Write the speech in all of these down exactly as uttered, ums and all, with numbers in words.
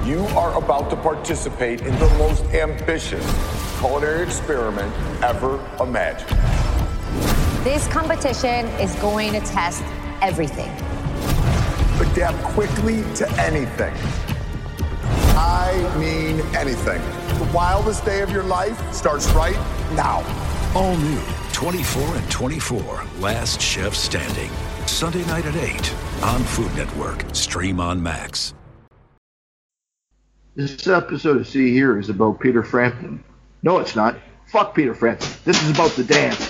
You are about to participate in the most ambitious culinary experiment ever imagined. This competition is going to test everything. Adapt quickly to anything. I mean anything. The wildest day of your life starts right now. All new twenty-four and twenty-four, Last Chef Standing. Sunday night at eight on Food Network. Stream on Max. This episode of See Here is about Peter Frampton. No, it's not. Fuck Peter Frampton. This is about the dance.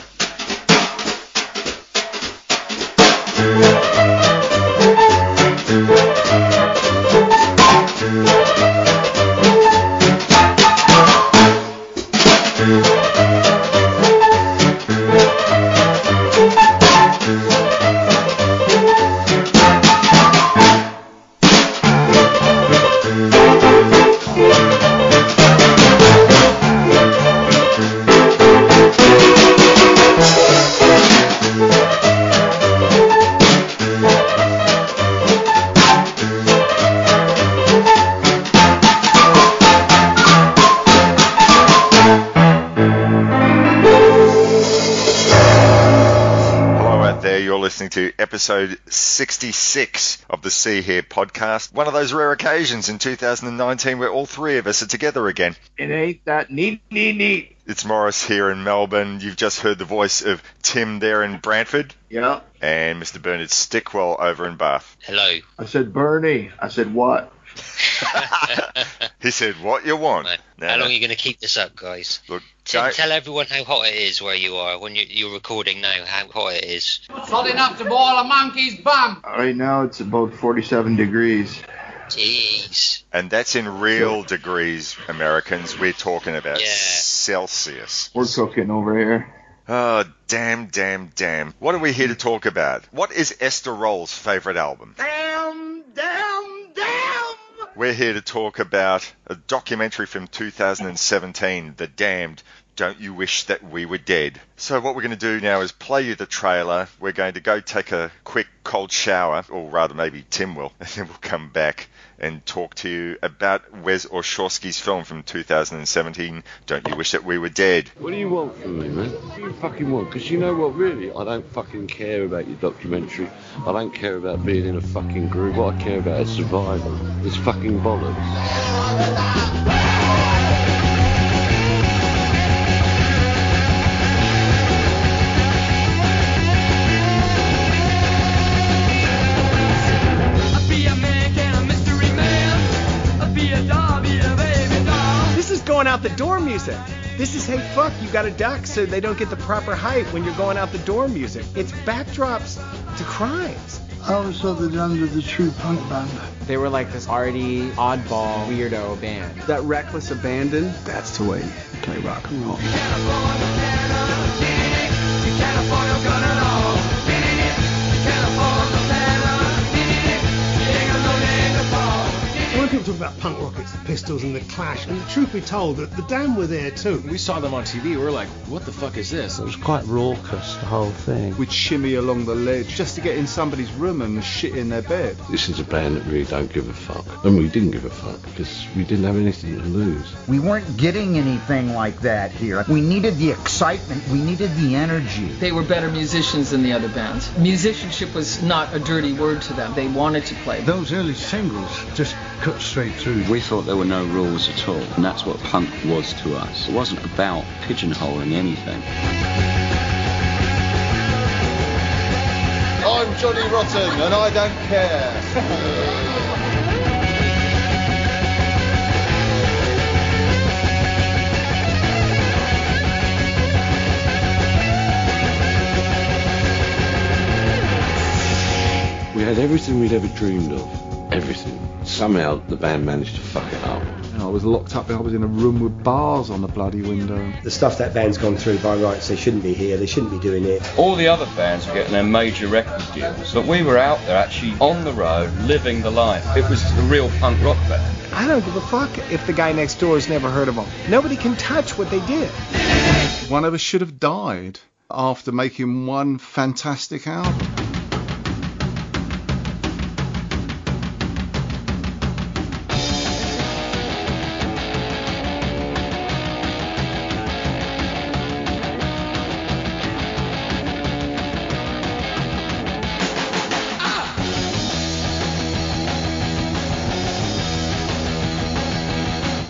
To episode sixty-six of the See Here podcast. One of those rare occasions in two thousand nineteen where all three of us are together again. It ain't that neat, neat, neat. It's Morris here in Melbourne. You've just heard the voice of Tim there in Brantford. Yeah. And Mister Bernard Stickwell over in Bath. Hello. I said Bernie. I said what? He said what you want. No, how long are you going to keep this up, guys? Look, tell, tell everyone how hot it is where you are when you, you're recording now, how hot it is. It's hot enough to boil a monkey's bum. Right now it's about forty-seven degrees. Jeez. And that's in real degrees, Americans. We're talking about yeah. Celsius. We're cooking over here. Oh, damn, damn, damn. What are we here to talk about? What is Esther Roll's favourite album? Damn, damn, damn! We're here to talk about a documentary from two thousand seventeen, The Damned, Don't You Wish That We Were Dead. So what we're going to do now is play you the trailer. We're going to go take a quick cold shower, or rather maybe Tim will, and then we'll come back and talk to you about Wes Orszowski's film from two thousand seventeen, Don't You Wish That We Were Dead. What do you want from me, man? What do you fucking want? Because you know what, really, I don't fucking care about your documentary. I don't care about being in a fucking groove. What I care about is survival. It's fucking bollocks. Going out the door music. This is Hey Fuck, You Gotta Duck so they don't get the proper height when you're going out the door music. It's backdrops to crimes. I always thought they'd under the true punk band. They were like this arty, oddball, weirdo band. That reckless abandon, that's the way you play rock and roll. When people talk about punk rock, it's the Pistols and the Clash, and the truth be told, that the Damned were there too. We saw them on T V, we were like, what the fuck is this? It was quite raucous, the whole thing. We'd shimmy along the ledge just to get in somebody's room and shit in their bed. This is a band that really don't give a fuck. And we didn't give a fuck because we didn't have anything to lose. We weren't getting anything like that here. We needed the excitement, we needed the energy. They were better musicians than the other bands. Musicianship was not a dirty word to them. They wanted to play. Those early singles just cut straight through. We thought there were no rules at all, and that's what punk was to us. It wasn't about pigeonholing anything. I'm Johnny Rotten, and I don't care. We had everything we'd ever dreamed of. Everything. Somehow the band managed to fuck it up. You know, I was locked up, I was in a room with bars on the bloody window. The stuff that band's gone through, by rights, they shouldn't be here, they shouldn't be doing it. All the other bands were getting their major record deals, but we were out there actually on the road, living the life. It was a real punk rock band. I don't give a fuck if the guy next door has never heard of them. Nobody can touch what they did. One of us should have died after making one fantastic album.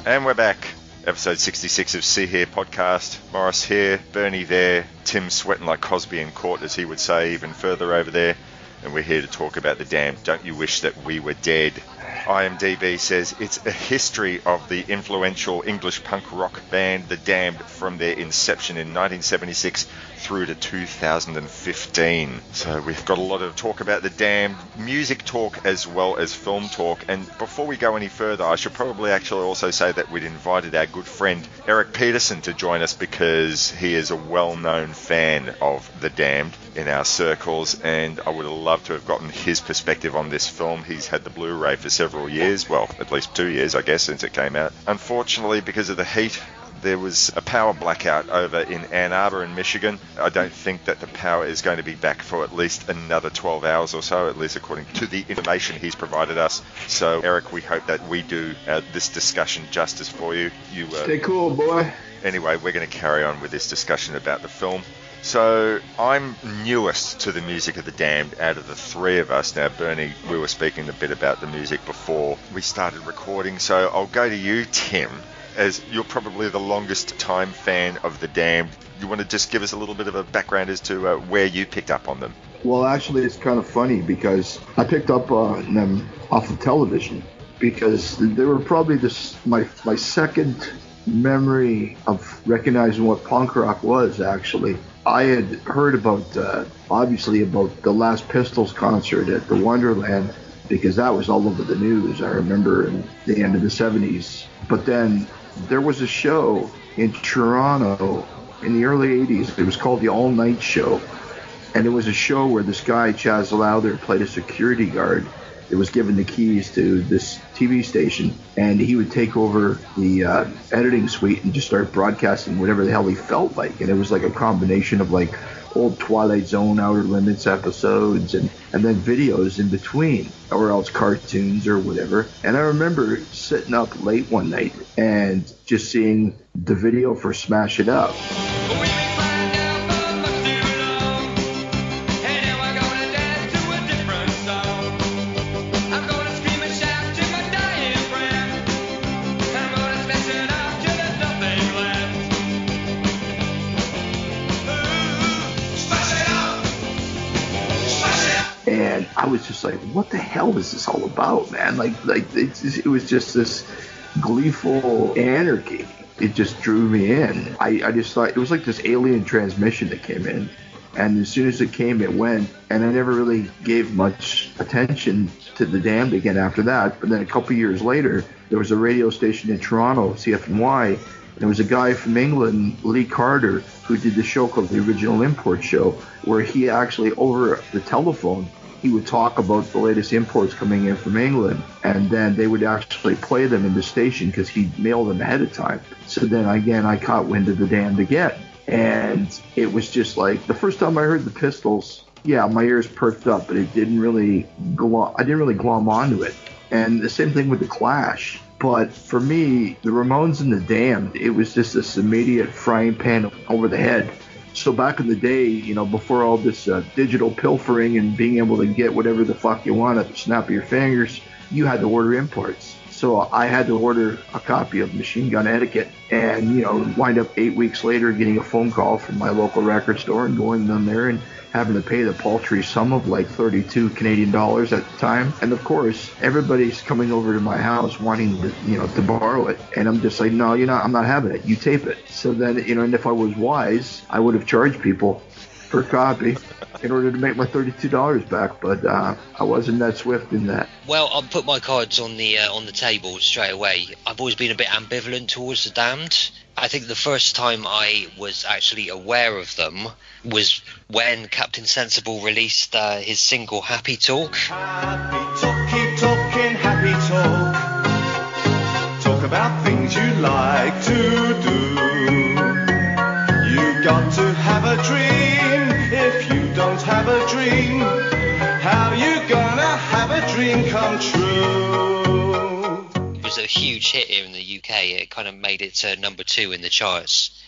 And we're back. Episode sixty-six of See Here podcast. Morris here, Bernie there, Tim sweating like Cosby in court, as he would say, even further over there. And we're here to talk about The Damned. Don't you wish that we were dead? I M D B says it's a history of the influential English punk rock band The Damned from their inception in nineteen seventy-six through to two thousand fifteen. So we've got a lot of talk about The Damned, music talk as well as film talk. And before we go any further, I should probably actually also say that we'd invited our good friend Eric Peterson to join us, because he is a well-known fan of The Damned in our circles, and I would have loved to have gotten his perspective on this film. He's had the Blu-ray for several years, well, at least two years, I guess, since it came out. Unfortunately, because of the heat, there was a power blackout over in Ann Arbor in Michigan. I don't think that the power is going to be back for at least another twelve hours or so, at least according to the information he's provided us. So, Eric, we hope that we do uh, this discussion justice for you. You uh, Stay cool, boy. Anyway, we're going to carry on with this discussion about the film. So, I'm newest to the music of The Damned out of the three of us. Now, Bernie, we were speaking a bit about the music before we started recording, so I'll go to you, Tim, as you're probably the longest time fan of The Damned. You want to just give us a little bit of a background as to uh, where you picked up on them? Well, actually, it's kind of funny, because I picked up on them off of television, because they were probably this my my second memory of recognizing what punk rock was, actually. I had heard about, uh, obviously, about the Last Pistols concert at the Wonderland, because that was all over the news, I remember, in the end of the seventies. But then there was a show in Toronto in the early eighties. It was called the All Night Show. And it was a show where this guy, Chaz Lowther, played a security guard that was given the keys to this T V station. And he would take over the uh, editing suite and just start broadcasting whatever the hell he felt like. And it was like a combination of like old Twilight Zone, Outer Limits episodes, and, and then videos in between, or else cartoons or whatever. And I remember sitting up late one night and just seeing the video for Smash It Up. And I was just like, what the hell is this all about, man? Like, like it, it was just this gleeful anarchy. It just drew me in. I, I just thought it was like this alien transmission that came in. And as soon as it came, it went. And I never really gave much attention to The Damned again after that. But then a couple years later, there was a radio station in Toronto, C F N Y. And there was a guy from England, Lee Carter, who did the show called The Original Import Show, where he actually, over the telephone, he would talk about the latest imports coming in from England, and then they would actually play them in the station because he'd mail them ahead of time. So then again, I caught wind of The Damned again. And it was just like, the first time I heard the Pistols, yeah, my ears perked up, but it didn't really glom, I didn't really glom onto it. And the same thing with the Clash. But for me, the Ramones and The Damned, it was just this immediate frying pan over the head. So back in the day, you know, before all this uh, digital pilfering and being able to get whatever the fuck you want at the snap of your fingers, you had to order imports. So I had to order a copy of Machine Gun Etiquette, and, you know, wind up eight weeks later getting a phone call from my local record store and going down there and having to pay the paltry sum of like thirty-two Canadian dollars at the time. And of course, everybody's coming over to my house wanting to, you know, to borrow it. And I'm just like, no, you're not, I'm not having it. You tape it. So then, you know, and if I was wise, I would have charged people per copy in order to make my thirty-two dollars back. But uh, I wasn't that swift in that. Well, I'll put my cards on the uh, on the table straight away. I've always been a bit ambivalent towards The Damned. I think the first time I was actually aware of them was when Captain Sensible released uh, his single Happy Talk. Happy talk, keep talking, happy talk. Talk about things you like to do. You got to have a dream. If you don't have a dream, how you gonna have a dream come true? It was a huge hit here in the U K. It kind of made it to number two in the charts.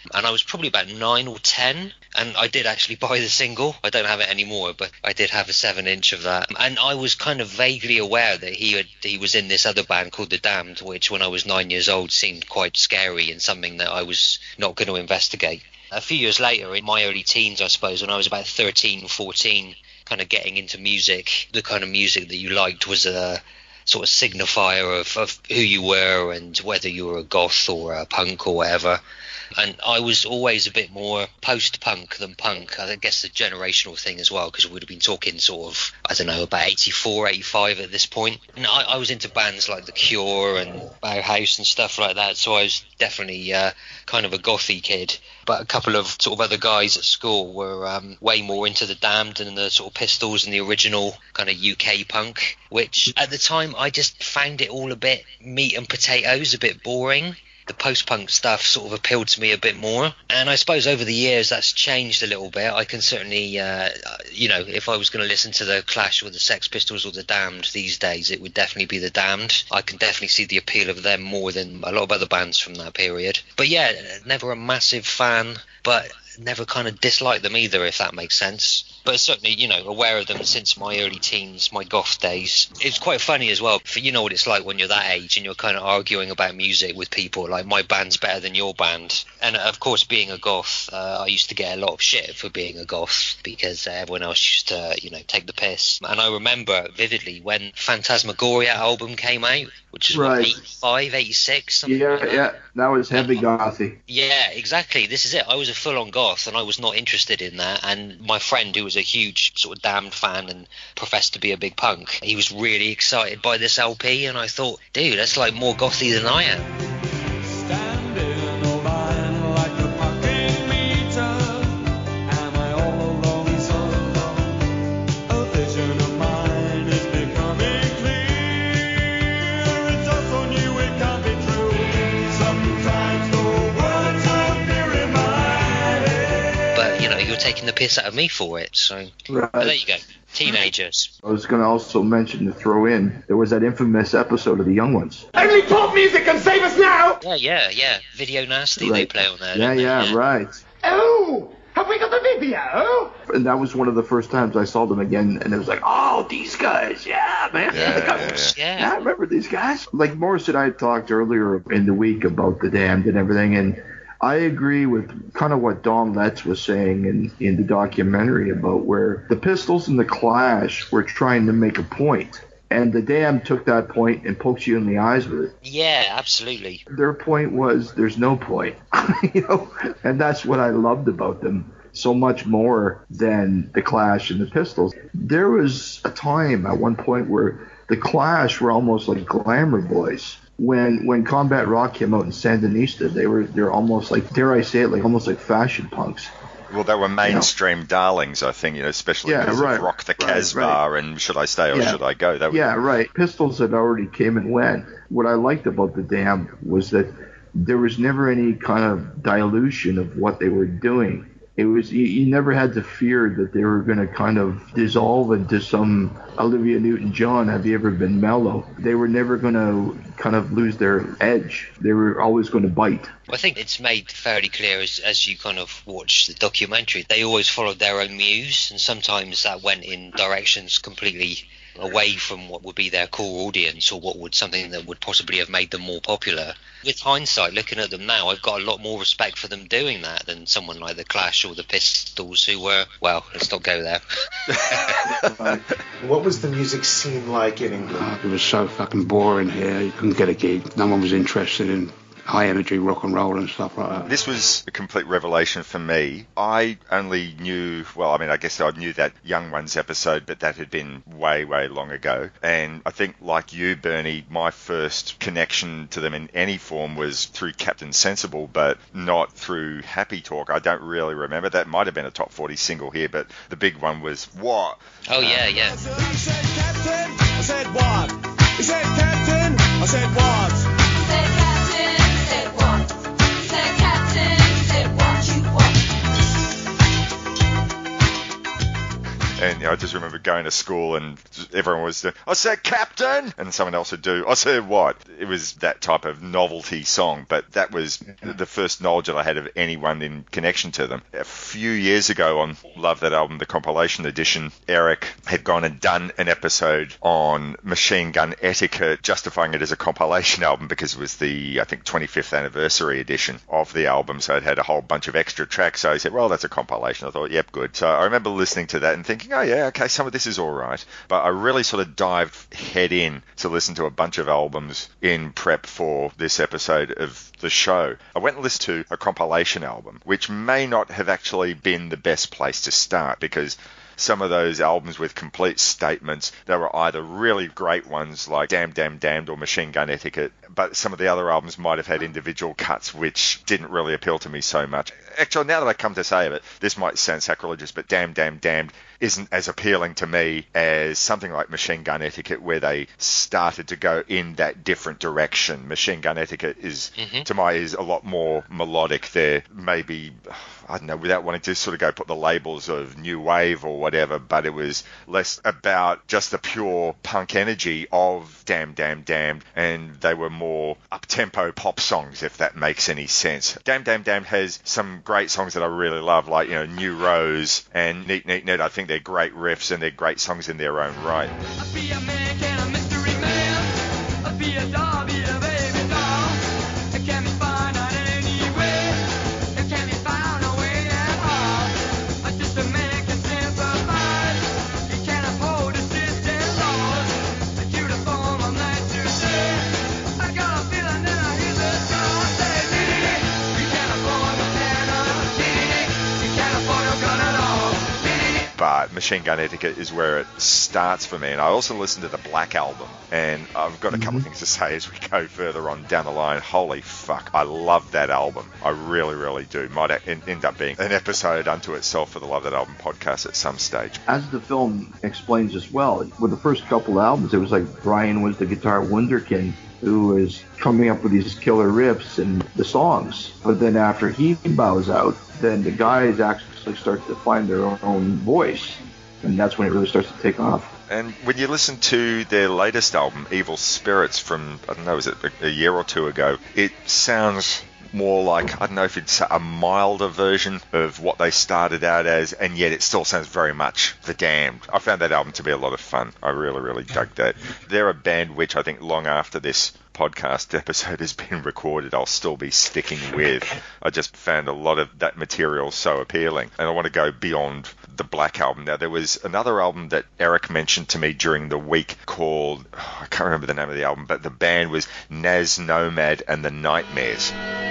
and I was probably about nine or ten, and I did actually buy the single. I don't have it anymore, but I did have a seven inch of that, and I was kind of vaguely aware that he had he was in this other band called The Damned, which when I was nine years old seemed quite scary and something that I was not going to investigate. A few years later, in my early teens, I suppose, when I was about thirteen, fourteen, kind of getting into music, the kind of music that you liked was a sort of signifier of, of who you were and whether you were a goth or a punk or whatever. And I was always a bit more post-punk than punk. I guess the generational thing as well, because we would have been talking sort of, I don't know, about eighty-four, eighty-five at this point. And I, I was into bands like The Cure and Bauhaus and stuff like that, so I was definitely uh, kind of a gothy kid. But a couple of sort of other guys at school were um, way more into The Damned and the sort of Pistols and the original kind of U K punk, which at the time I just found it all a bit meat and potatoes, a bit boring. The post-punk stuff sort of appealed to me a bit more, and I suppose over the years that's changed a little bit. I can certainly, uh, you know, if I was going to listen to the Clash or the Sex Pistols or the Damned these days, it would definitely be the Damned. I can definitely see the appeal of them more than a lot of other bands from that period. But yeah, never a massive fan, but never kind of disliked them either, if that makes sense. But certainly, you know, aware of them since my early teens, my goth days. It's quite funny as well, for you know what it's like when you're that age and you're kind of arguing about music with people, like my band's better than your band. And of course, being a goth, uh, I used to get a lot of shit for being a goth because uh, everyone else used to, you know, take the piss. And I remember vividly when Phantasmagoria album came out, which is right. what, eighty-five, eighty-six, something Yeah, like that. yeah, that was heavy gothy. Yeah, exactly. This is it. I was a full-on goth, and I was not interested in that. And my friend, who was a huge sort of Damned fan and professed to be a big punk, he was really excited by this L P, and I thought, dude, that's like more gothy than I am. Taking the piss out of me for it, so right. But there you go, teenagers. I was going to also mention to throw in, there was that infamous episode of The Young Ones. Only pop music can save us now! Yeah, yeah, yeah. Video Nasty, right. They play on there. Yeah, yeah, yeah, right. Oh, have we got the video? And that was one of the first times I saw them again, and it was like, oh, these guys, yeah, man. Yeah, yeah, yeah. yeah. yeah, I remember these guys. Like Morris and I had talked earlier in the week about The Damned and everything, and I agree with kind of what Don Letts was saying in, in the documentary about where the Pistols and the Clash were trying to make a point, and the Damned took that point and pokes you in the eyes with it. Yeah, absolutely. Their point was there's no point, you know, and that's what I loved about them so much more than the Clash and the Pistols. There was a time at one point where the Clash were almost like glamour boys. When when Combat Rock came out in Sandinista, they were they're almost like, dare I say it, like almost like fashion punks. Well, they were mainstream you know? darlings, I think, you know, especially yeah, because right, of Rock the right, Casbah right. and Should I Stay or yeah. Should I Go? That yeah, right. Pistols had already came and went. What I liked about the Damned was that there was never any kind of dilution of what they were doing. It was you, you never had to fear that they were going to kind of dissolve into some Olivia Newton-John. Have you ever been mellow? They were never going to kind of lose their edge. They were always going to bite. I think it's made fairly clear as, as you kind of watch the documentary. They always followed their own muse, and sometimes that went in directions completely away from what would be their core audience or what would something that would possibly have made them more popular. With hindsight, looking at them now, I've got a lot more respect for them doing that than someone like the Clash or the Pistols who were, well, let's not go there. What was the music scene like in England? Oh, it was so fucking boring here. You couldn't get a gig. No one was interested in high energy rock and roll and stuff like that. This was a complete revelation for me. I only knew, well, I mean, I guess I knew that Young Ones episode, but that had been way, way long ago. And I think, like you, Bernie, my first connection to them in any form was through Captain Sensible, but not through Happy Talk. I don't really remember. That might have been a top forty single here, but the big one was What? Oh, yeah, yeah. He said, Captain, I said, what? He said, Captain, I said, what? He said, Captain, he said, what? He said, Captain, he said, what you want? And you know, I just remember going to school and everyone was doing, I said, Captain! And someone else would do, I said, what? It was that type of novelty song, but that was the first knowledge that I had of anyone in connection to them. A few years ago on Love That Album, the compilation edition, Eric had gone and done an episode on Machine Gun Etiquette, justifying it as a compilation album because it was the, I think, twenty-fifth anniversary edition of the album, so it had a whole bunch of extra tracks. So he said, well, that's a compilation. I thought, yep, good. So I remember listening to that and thinking, oh yeah, okay, some of this is all right. But I really sort of dived head in to listen to a bunch of albums in prep for this episode of the show. I went and listened to a compilation album, which may not have actually been the best place to start, because some of those albums with complete statements, they were either really great ones like Damn Damn Damned or Machine Gun Etiquette, but some of the other albums might have had individual cuts which didn't really appeal to me so much. Actually, now that I come to say of it, this might sound sacrilegious, but Damn Damn Damned isn't as appealing to me as something like Machine Gun Etiquette, where they started to go in that different direction. Machine Gun Etiquette is, mm-hmm. to my ears, a lot more melodic. There maybe, I don't know, without wanting to sort of go put the labels of new wave or whatever, but it was less about just the pure punk energy of Damn Damn Damned, and they were more up-tempo pop songs, if that makes any sense. Damn Damn Damned has some great songs that I really love, like, you know, New Rose and Neat Neat Net. I think they're great riffs and they're great songs in their own right. But Machine Gun Etiquette is where it starts for me. And I also listened to the Black Album, and I've got a couple mm-hmm. of things to say as we go further on down the line. Holy fuck, I love that album. I really, really do. Might end up being an episode unto itself for the Love That Album podcast at some stage. As the film explains as well, with the first couple albums, it was like Brian was the guitar wunderkind who was coming up with these killer riffs and the songs. But then after he bows out, then the guys actually start to find their own voice, and that's when it really starts to take off. And when you listen to their latest album, Evil Spirits, from, I don't know, was it a year or two ago, it sounds more like, I don't know if it's a milder version of what they started out as, and yet it still sounds very much The Damned. I found that album to be a lot of fun. I really, really dug that. They're a band which I think long after this podcast episode has been recorded, I'll still be sticking with. I just found a lot of that material so appealing, and I want to go beyond the Black Album. Now, there was another album that Eric mentioned to me during the week called, oh, I can't remember the name of the album, but the band was Naz Nomad and the Nightmares.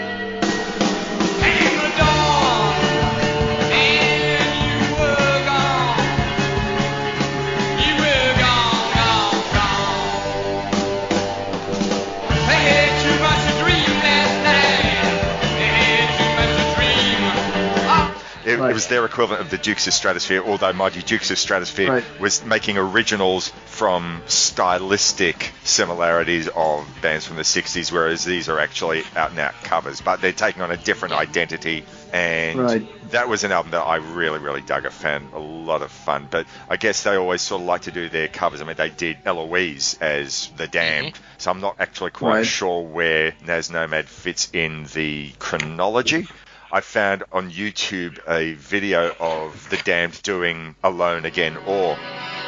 It, right. it was their equivalent of the Dukes of Stratosphere, although, mind you, Dukes of Stratosphere right. was making originals from stylistic similarities of bands from the sixties, whereas these are actually out-and-out covers, but they're taking on a different identity, and right. that was an album that I really, really dug. I found a lot of fun, but I guess they always sort of like to do their covers. I mean, they did Eloise as The Damned, mm-hmm. so I'm not actually quite right. sure where Naz Nomad fits in the chronology. I found on YouTube a video of The Damned doing Alone Again, or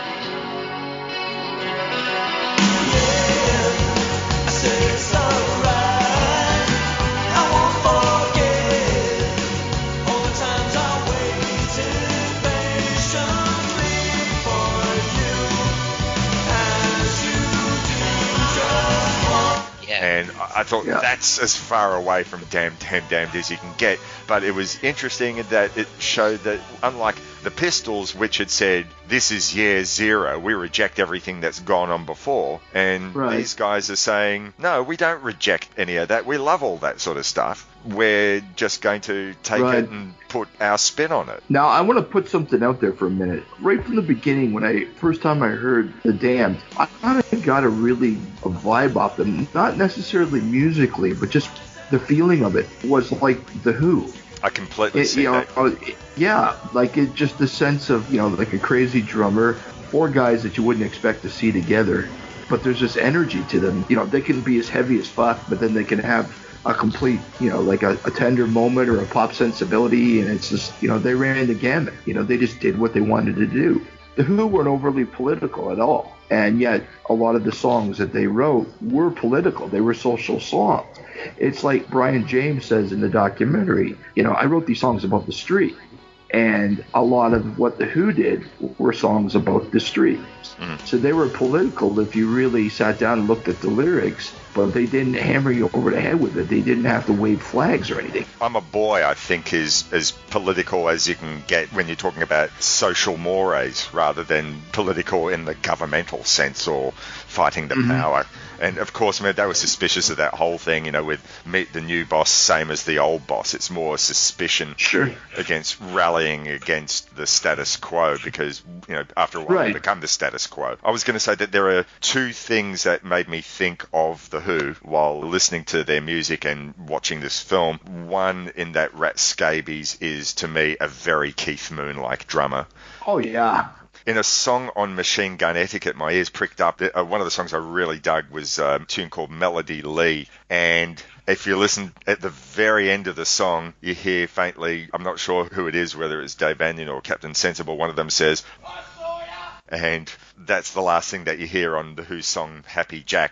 And I thought yeah. that's as far away from Damned, Damned, Damned as you can get. But it was interesting in that it showed that, unlike the Pistols, which had said, this is year zero, we reject everything that's gone on before. And right. these guys are saying, no, we don't reject any of that. We love all that sort of stuff. We're just going to take right. it and put our spin on it. Now, I want to put something out there for a minute. Right from the beginning, when I first time I heard The Damned, I kind of got a really a vibe off them. Not necessarily musically, but just the feeling of it was like The Who. I completely it, see you know, that. it, yeah, like it just the sense of, you know, like a crazy drummer, four guys that you wouldn't expect to see together, but there's this energy to them. You know, they can be as heavy as fuck, but then they can have a complete, you know, like a, a tender moment or a pop sensibility, and it's just, you know, they ran the gamut. You know, they just did what they wanted to do. The Who weren't overly political at all, and yet a lot of the songs that they wrote were political. They were social songs. It's like Brian James says in the documentary, you know, I wrote these songs about the street, and a lot of what the Who did were songs about the street. Mm. So they were political if you really sat down and looked at the lyrics, but they didn't hammer you over the head with it. They didn't have to wave flags or anything. I'm a Boy, I think, is as political as you can get when you're talking about social mores rather than political in the governmental sense or fighting the mm-hmm. power. And, of course, I mean, they were suspicious of that whole thing, you know, with meet the new boss, same as the old boss. It's more suspicion sure. against rallying against the status quo because, you know, after a while right. it become the status quo. I was going to say that there are two things that made me think of The Who while listening to their music and watching this film. One, in that Rat Scabies is, to me, a very Keith Moon-like drummer. Oh, yeah. In a song on Machine Gun Etiquette, my ears pricked up. Uh, one of the songs I really dug was a tune called Melody Lee. And if you listen at the very end of the song, you hear faintly, I'm not sure who it is, whether it's Dave Vanian or Captain Sensible, one of them says, I saw ya! And that's the last thing that you hear on the Who song Happy Jack,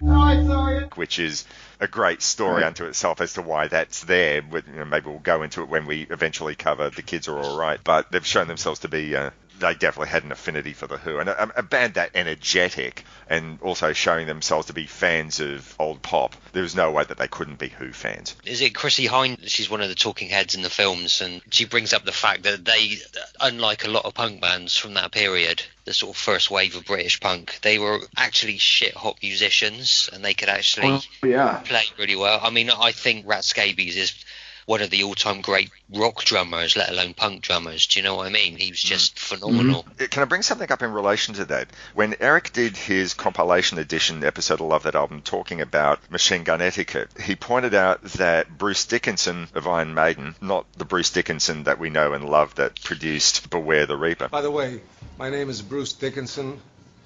which is a great story right. unto itself as to why that's there. You know, maybe we'll go into it when we eventually cover The Kids Are All Right. But they've shown themselves to be... Uh, they definitely had an affinity for The Who. And a, a band that energetic and also showing themselves to be fans of old pop, there was no way that they couldn't be Who fans. Is it Chrissie Hynde? She's one of the talking heads in the films, and she brings up the fact that they, unlike a lot of punk bands from that period, the sort of first wave of British punk, they were actually shit-hot musicians, and they could actually oh, yeah. play really well. I mean, I think Rat Scabies is one of the all-time great rock drummers, let alone punk drummers. Do you know what I mean? He was just mm. phenomenal. Mm-hmm. Can I bring something up in relation to that? When Eric did his compilation edition episode of Love That Album talking about Machine Gun Etiquette, he pointed out that Bruce Dickinson of Iron Maiden, not the Bruce Dickinson that we know and love that produced Beware the Reaper. By the way, my name is Bruce Dickinson.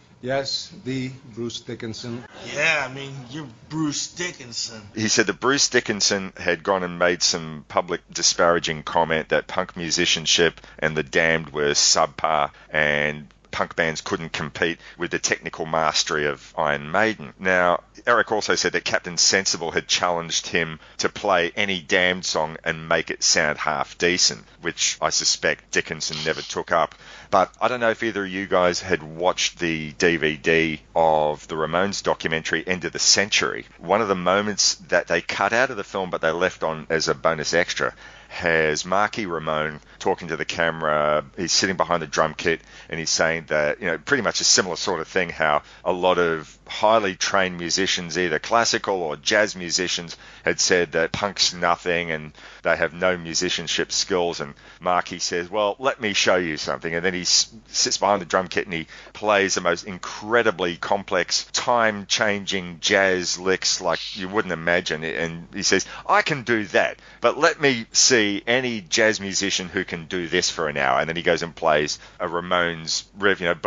Yes, the Bruce Dickinson. Yeah, I mean, you're Bruce Dickinson. He said that Bruce Dickinson had gone and made some public disparaging comment that punk musicianship and the Damned were subpar and punk bands couldn't compete with the technical mastery of Iron Maiden. Now, Eric also said that Captain Sensible had challenged him to play any Damned song and make it sound half decent, which I suspect Dickinson never took up. But I don't know if either of you guys had watched the D V D of the Ramones documentary, End of the Century. One of the moments that they cut out of the film but they left on as a bonus extra has Marky Ramone talking to the camera. He's sitting behind the drum kit and he's saying that, you know, pretty much a similar sort of thing, how a lot of highly trained musicians, either classical or jazz musicians, had said that punk's nothing and they have no musicianship skills. And Marky says, well, let me show you something. And then he s- sits behind the drum kit and he plays the most incredibly complex, time-changing jazz licks like you wouldn't imagine. And he says, I can do that, but let me see any jazz musician who can do this for an hour. And then he goes and plays a Ramones riff, you know,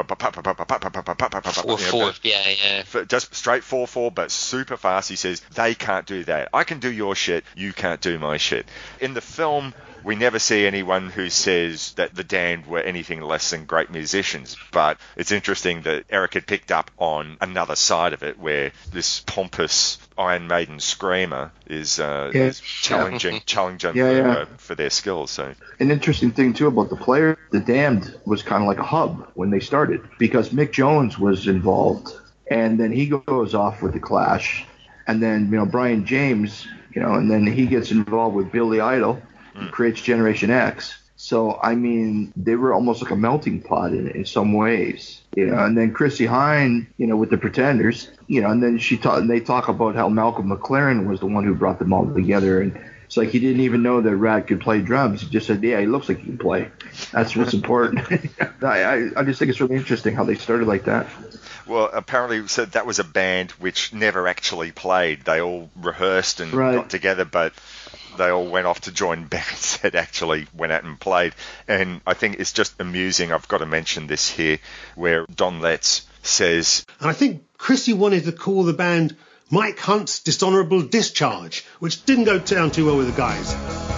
four four, yeah, yeah. Just straight four four, but super fast. He says, they can't do that. I can do your shit. You can't do my shit. In the film, we never see anyone who says that the Damned were anything less than great musicians. But it's interesting that Eric had picked up on another side of it, where this pompous Iron Maiden screamer is, uh, yeah. is challenging, challenging yeah, for, yeah. Uh, for their skills. So an interesting thing too about the player, the Damned was kind of like a hub when they started, because Mick Jones was involved, and then he goes off with the Clash, and then you know Brian James, you know, and then he gets involved with Billy Idol. Mm. Creates Generation X. So, I mean, they were almost like a melting pot in, in some ways, you know. And then Chrissie Hynde, you know, with the Pretenders, you know, and then she ta- and they talk about how Malcolm McLaren was the one who brought them all together. And it's like he didn't even know that Rat could play drums. He just said, yeah, he looks like he can play. That's what's important. I, I, I just think it's really interesting how they started like that. Well, apparently, so that was a band which never actually played. They all rehearsed and right. got together, but they all went off to join bands that actually went out and played. And I think it's just amusing. I've got to mention this here, where Don Letts says, And I think Chrissy wanted to call the band Mike Hunt's Dishonourable Discharge, which didn't go down too well with the guys.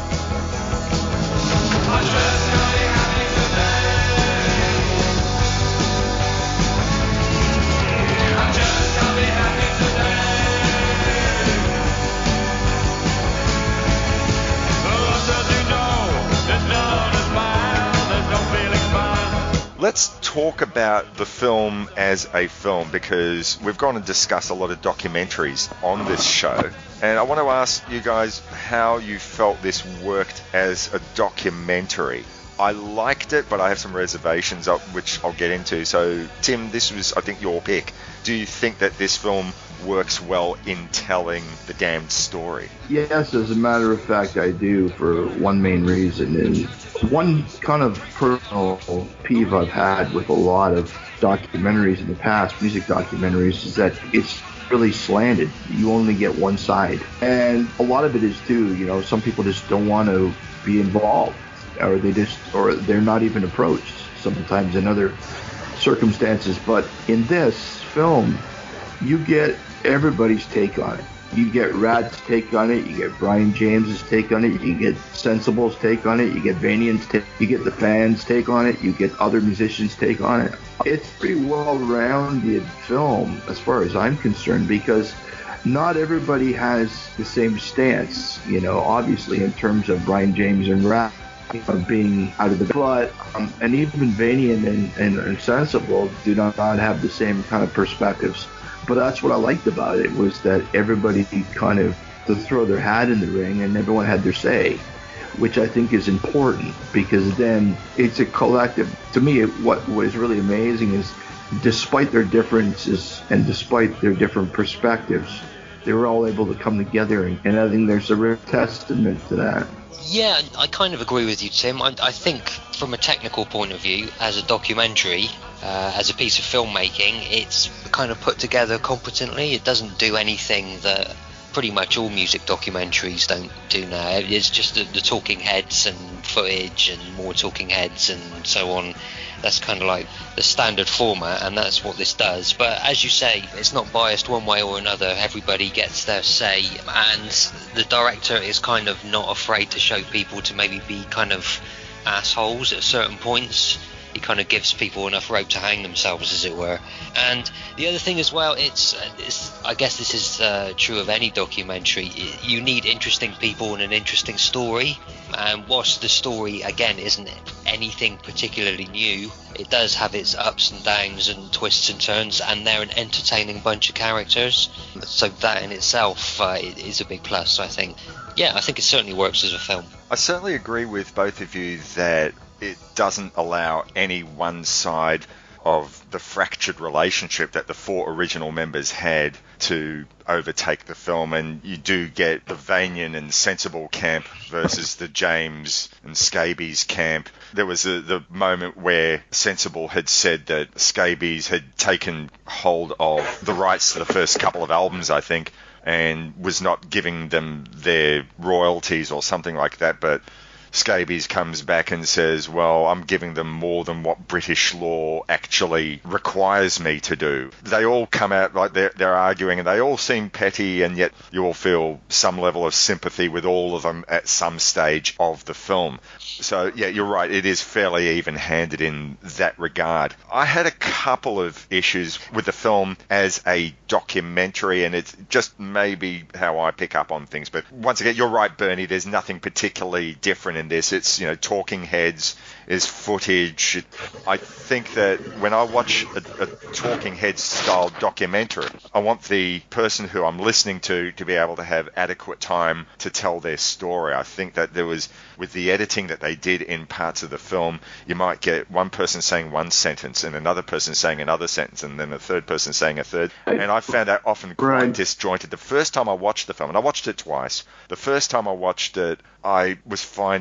Let's talk about the film as a film, because we've gone and discussed a lot of documentaries on this show. And I want to ask you guys how you felt this worked as a documentary. I liked it, but I have some reservations, which I'll get into. So, Tim, this was, I think, your pick. Do you think that this film works well in telling the Damned story? Yes, as a matter of fact, I do, for one main reason. And one kind of personal peeve I've had with a lot of documentaries in the past, music documentaries, is that it's really slanted. You only get one side. And a lot of it is too, you know, some people just don't want to be involved, or they just, or they're not even approached sometimes in other circumstances. But in this film, you get everybody's take on it. You get Rad's take on it, you get Brian James's take on it, you get Sensible's take on it, you get Vanian's take, you get the fans' take on it, you get other musicians' take on it. It's a pretty well-rounded film as far as I'm concerned, because not everybody has the same stance, you know, obviously, in terms of Brian James and Rad of being out of the but um, and even Vanian and, and, and Sensible do not, not have the same kind of perspectives. But that's what I liked about it, was that everybody kind of to throw their hat in the ring and everyone had their say, which I think is important, because then it's a collective. To me, it, what was really amazing is, despite their differences and despite their different perspectives, they were all able to come together, and, and I think there's a real testament to that. Yeah, I kind of agree with you, Tim. I, I think from a technical point of view, as a documentary, uh, as a piece of filmmaking, it's kind of put together competently. It doesn't do anything that pretty much all music documentaries don't do now. It's just the, the talking heads and footage and more talking heads and so on. That's kind of like the standard format, and that's what this does. But as you say, it's not biased one way or another. Everybody gets their say, and the director is kind of not afraid to show people to maybe be kind of assholes at certain points. He kind of gives people enough rope to hang themselves, as it were. And the other thing as well, it's, it's I guess this is uh, true of any documentary, you need interesting people and an interesting story. And whilst the story, again, isn't anything particularly new, it does have its ups and downs and twists and turns, and they're an entertaining bunch of characters. So that in itself uh, is a big plus, I think. Yeah, I think it certainly works as a film. I certainly agree with both of you that it doesn't allow any one side of the fractured relationship that the four original members had to overtake the film, and you do get the Vanian and Sensible camp versus the James and Scabies camp. There was a, the moment where Sensible had said that Scabies had taken hold of the rights to the first couple of albums, I think, and was not giving them their royalties or something like that, but Scabies comes back and says, well, I'm giving them more than what British law actually requires me to do. They all come out like they're, they're arguing, and they all seem petty, and yet you all feel some level of sympathy with all of them at some stage of the film. So, yeah, you're right. It is fairly even-handed in that regard. I had a couple of issues with the film as a documentary, and it's just maybe how I pick up on things. But once again, you're right, Bernie. There's nothing particularly different in this. It's, you know, talking heads, is footage. It, I think that when I watch a, a talking heads style documentary, I want the person who I'm listening to to be able to have adequate time to tell their story. I think that there was, with the editing that they did in parts of the film, you might get one person saying one sentence and another person saying another sentence and then a third person saying a third. And I found that often quite right. disjointed. The first time I watched the film, and I watched it twice, the first time I watched it, I was finding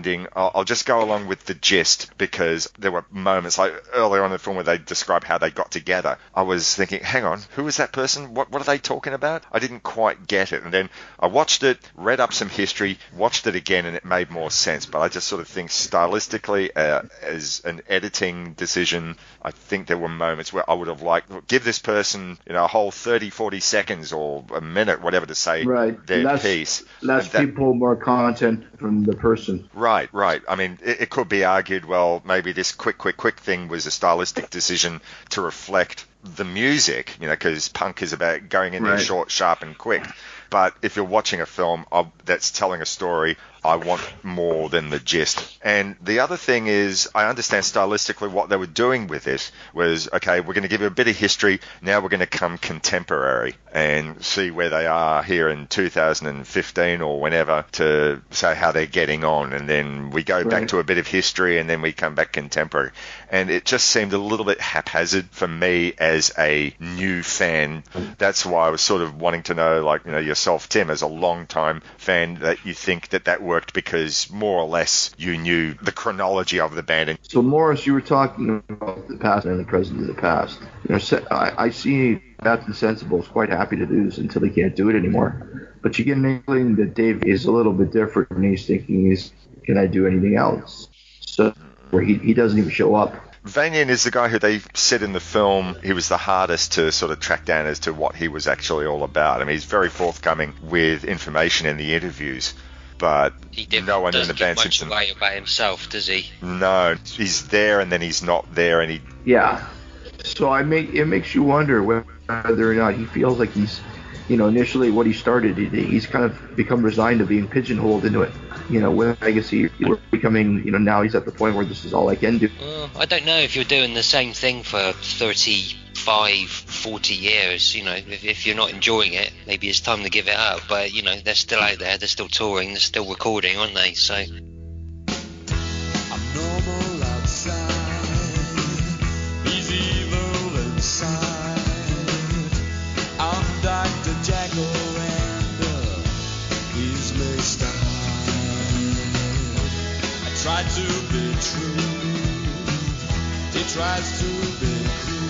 ending. I'll, I'll just go along with the gist, because there were moments like earlier on in the film where they describe how they got together. I was thinking, hang on, who is that person? What what are they talking about? I didn't quite get it. And then I watched it, read up some history, watched it again, and it made more sense. But I just sort of think stylistically, uh, as an editing decision, I think there were moments where I would have liked, give this person, you know, a whole thirty, forty seconds or a minute, whatever, to say right. their less, piece. Less that, people, more content from the person. Right, right. I mean, it, it could be argued, well, maybe this quick, quick, quick thing was a stylistic decision to reflect the music, you know, because punk is about going in there right. short, sharp, and quick. But if you're watching a film that's telling a story, I want more than the gist. And the other thing is, I understand stylistically what they were doing with this was, okay, we're going to give you a bit of history, now we're going to come contemporary and see where they are here in two thousand fifteen or whenever, to say how they're getting on. And then we go right. back to a bit of history, and then we come back contemporary. And it just seemed a little bit haphazard for me as a new fan. That's why I was sort of wanting to know, like, you know, yourself, Tim, as a long-time fan, that you think that that worked because more or less you knew the chronology of the band. So, Morris, you were talking about the past and the present of the past. You know, I, I see Captain Sensible's quite happy to do this until he can't do it anymore. But you get an inkling that Dave is a little bit different, and he's thinking, is, can I do anything else? So, where he, he doesn't even show up. Vanian is the guy who they said in the film he was the hardest to sort of track down as to what he was actually all about. I mean, he's very forthcoming with information in the interviews, but he did, no one in the doesn't band give much seems away about himself, does he? No, he's there and then he's not there, and he. Yeah. So I make it makes you wonder whether or not he feels like he's, you know, initially what he started, he's kind of become resigned to being pigeonholed into it. You know, with Legacy, we're becoming, you know, now he's at the point where this is all I can do. Well, I don't know if you're doing the same thing for thirty-five, forty years, you know, if, if you're not enjoying it, maybe it's time to give it up. But, you know, they're still out there, they're still touring, they're still recording, aren't they? So. I'm normal outside, he's evil inside. I'm Doctor Jekyll and uh, he's Mister Hyde. I try to be true, he tries to be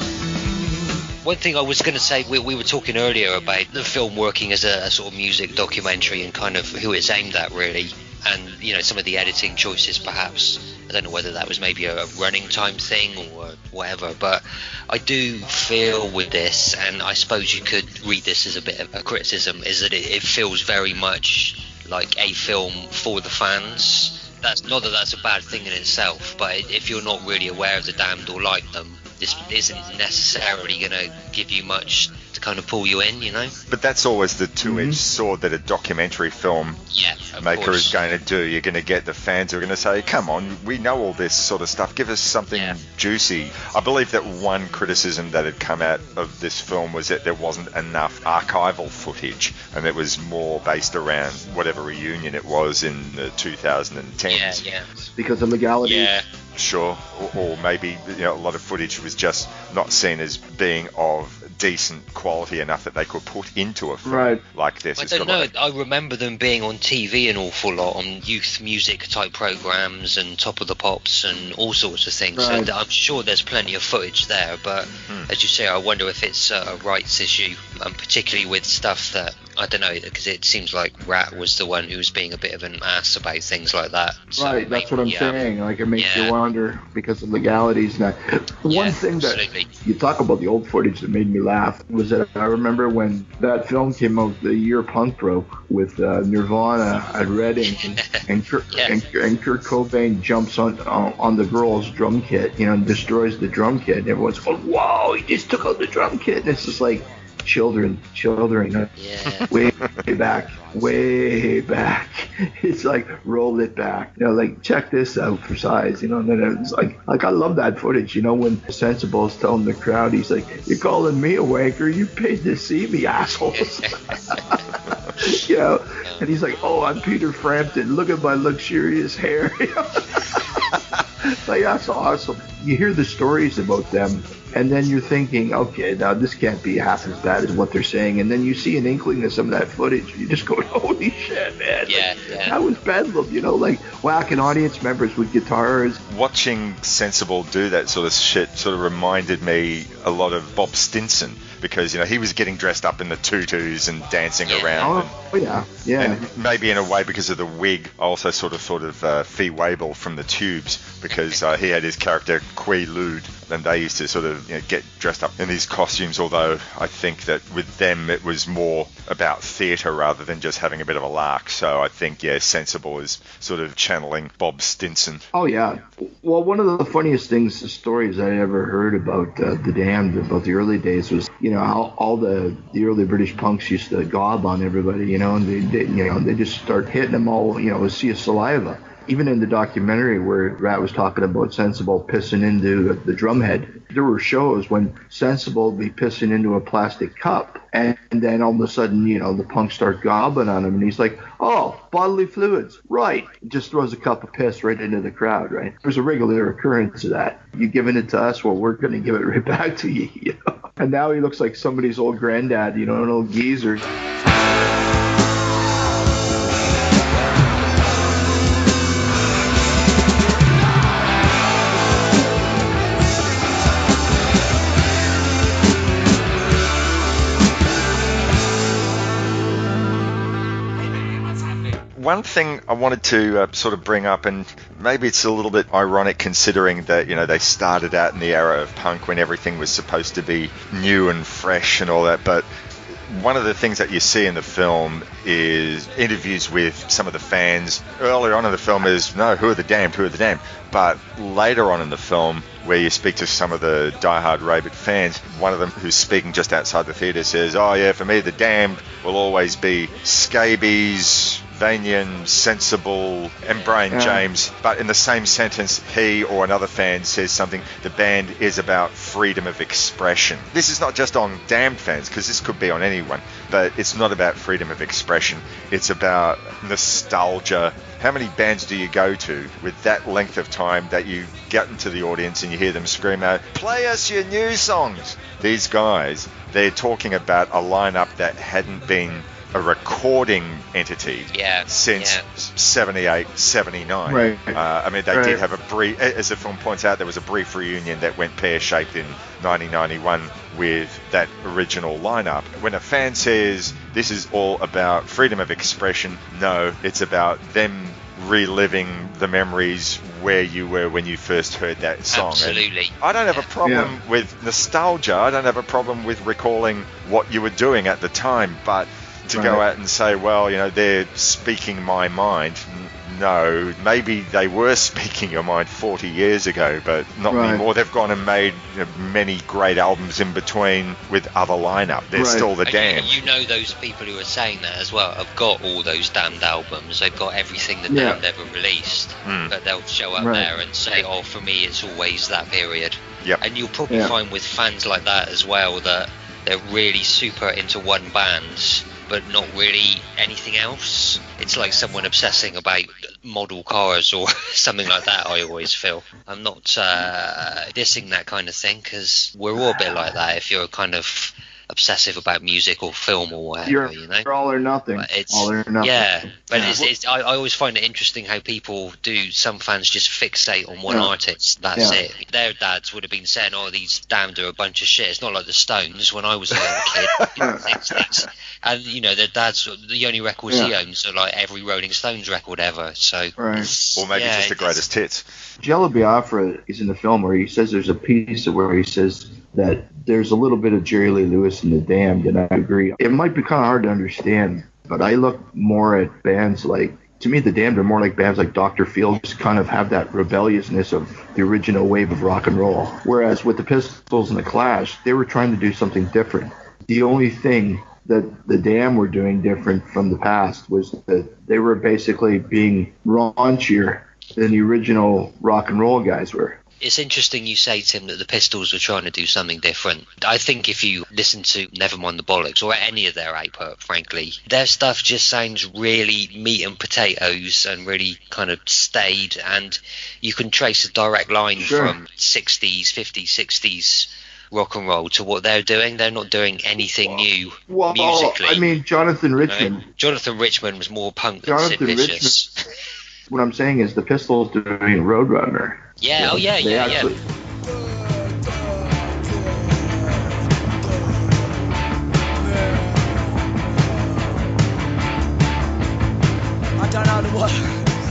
cruel. One thing I was going to say, we, we were talking earlier about the film working as a, a sort of music documentary and kind of who it's aimed at, really, and, you know, some of the editing choices, perhaps. I don't know whether that was maybe a running time thing or whatever, but I do feel with this, and I suppose you could read this as a bit of a criticism, is that it, it feels very much like a film for the fans. That's not that that's a bad thing in itself, but if you're not really aware of the Damned or like them, this isn't necessarily going to give you much to kind of pull you in, you know? But that's always the two-edged mm-hmm. sword that a documentary film yeah, maker course. is going to do. You're going to get the fans who are going to say, come on, we know all this sort of stuff, give us something yeah. juicy. I believe that one criticism that had come out of this film was that there wasn't enough archival footage, and it was more based around whatever reunion it was in the two thousand tens. Yeah, yeah. Because of legalities. Yeah. Sure, or, or maybe, you know, a lot of footage was just not seen as being of decent quality enough that they could put into a film right. like this. I it's don't know. Like... I remember them being on T V an awful lot, on youth music type programs and Top of the Pops and all sorts of things. Right. So I'm sure there's plenty of footage there, but hmm. as you say, I wonder if it's a rights issue, and particularly with stuff that, I don't know, because it seems like Rat was the one who was being a bit of an ass about things like that. So right, that's maybe, what I'm yeah. saying. Like, it makes yeah. you wonder because of legalities. Now, one yeah, thing that absolutely. you talk about the old footage that made me laugh was that I remember when that film came out, the year punk broke, with uh, Nirvana at Reading, and, Kurt, yes. and, and Kurt Cobain jumps on, on on the girl's drum kit, you know, and destroys the drum kit. And everyone's going, "Whoa, he just took out the drum kit!" And it's just like, children, children, yeah. way back, way back. It's like, roll it back. You know, like, check this out for size, you know, and then it's like, like I love that footage, you know, when Sensible's telling the crowd, he's like, you're calling me a wanker, you paid to see me, assholes. You know, and he's like, oh, I'm Peter Frampton, look at my luxurious hair. Like, that's awesome. You hear the stories about them And then you're thinking, okay, now this can't be half as bad as what they're saying. And then you see an inkling of some of that footage. You just go, holy shit, man. Yeah, like, yeah. That was bedlam, you know, like whacking audience members with guitars. Watching Sensible do that sort of shit sort of reminded me a lot of Bob Stinson, because, you know, he was getting dressed up in the tutus and dancing yeah. around. Oh, and, yeah, yeah. And maybe in a way because of the wig, I also sort of thought of uh, Fee Waybill from the Tubes, because uh, he had his character Quaalude, and they used to sort of, you know, get dressed up in these costumes, although I think that with them it was more about theatre rather than just having a bit of a lark. So I think, yeah, Sensible is sort of channeling Bob Stinson. Oh, yeah. Well, one of the funniest things, the stories I ever heard about uh, the Damned, about the early days, was, you know, how all the, the early British punks used to gob on everybody, you know, and they, they, you know, they just start hitting them all, you know, with sea of saliva. Even in the documentary where Rat was talking about Sensible pissing into the, the drumhead, there were shows when Sensible would be pissing into a plastic cup, and, and then all of a sudden, you know, the punks start gobbling on him, and he's like, oh, bodily fluids, right. Just throws a cup of piss right into the crowd, right? There's a regular occurrence of that. You giving it to us, well, we're going to give it right back to you, you know? And now he looks like somebody's old granddad, you know, an old geezer. One thing I wanted to uh, sort of bring up, and maybe it's a little bit ironic considering that, you know, they started out in the era of punk when everything was supposed to be new and fresh and all that, but one of the things that you see in the film is interviews with some of the fans. Earlier on in the film is, no, who are the Damned, who are the Damned? But later on in the film, where you speak to some of the diehard rabid fans, one of them who's speaking just outside the theatre says, oh yeah, for me the Damned will always be scabies, Vanian, Sensible, and Brian yeah. James. But in the same sentence, he or another fan says something, the band is about freedom of expression. This is not just on Damned fans, because this could be on anyone, but it's not about freedom of expression. It's about nostalgia. How many bands do you go to with that length of time that you get into the audience and you hear them scream out, play us your new songs? These guys, they're talking about a lineup that hadn't been a recording entity yeah, since yeah. seventy-eight, seventy-nine. Right. Uh, I mean, they right. did have a brief, as the film points out, there was a brief reunion that went pear-shaped in nineteen ninety-one with that original lineup. When a fan says this is all about freedom of expression, no, it's about them reliving the memories where you were when you first heard that song. Absolutely. And I don't have a problem yeah. with nostalgia. I don't have a problem with recalling what you were doing at the time, but to right. go out and say, well, you know, they're speaking my mind. No, maybe they were speaking your mind forty years ago, but not right. anymore. They've gone and made, you know, many great albums in between with other lineup. They're right. still the and Damned. You, you know those people who are saying that as well have got all those Damned albums. They've got everything the Yeah. Damned ever released. Mm. But they'll show up Right. there and say, oh, for me it's always that period. Yep. And you'll probably Yeah. find with fans like that as well that they're really super into one band but not really anything else. It's like someone obsessing about model cars or something like that, I always feel. I'm not uh, dissing that kind of thing, because we're all a bit like that if you're kind of obsessive about music or film or whatever, You're, you know. you're all or nothing. But it's, all or nothing. Yeah, but Yeah. It's, it's, I, I always find it interesting how people do. Some fans just fixate on one Yeah. artist. That's Yeah. it. Their dads would have been saying, "Oh, these Damned are a bunch of shit." It's not like the Stones when I was a little kid in the sixties. And you know, their dad's the only records he Yeah. owns are like every Rolling Stones record ever. So Right. Or maybe yeah, just the it's- greatest hits. Jello Biafra is in the film where he says there's a piece where he says that there's a little bit of Jerry Lee Lewis in the Damned, and I agree. It might be kind of hard to understand, but I look more at bands like, to me, the Damned are more like bands like Doctor Field, just kind of have that rebelliousness of the original wave of rock and roll. Whereas with the Pistols and the Clash, they were trying to do something different. The only thing that the Damned were doing different from the past was that they were basically being raunchier than the original rock and roll guys were. It's interesting you say, Tim, that the Pistols were trying to do something different. I think if you listen to Nevermind the Bollocks or any of their output, frankly, their stuff just sounds really meat and potatoes and really kind of staid, and you can trace a direct line Sure. from sixties, fifties, sixties rock and roll to what they're doing. They're not doing anything new well, musically. I mean, Jonathan Richman. You know? Jonathan Richman was more punk than Jonathan Sid Vicious. Richman. What I'm saying is the Pistols doing Roadrunner. Yeah, you know, oh yeah, they yeah, actually, yeah. I don't know the word.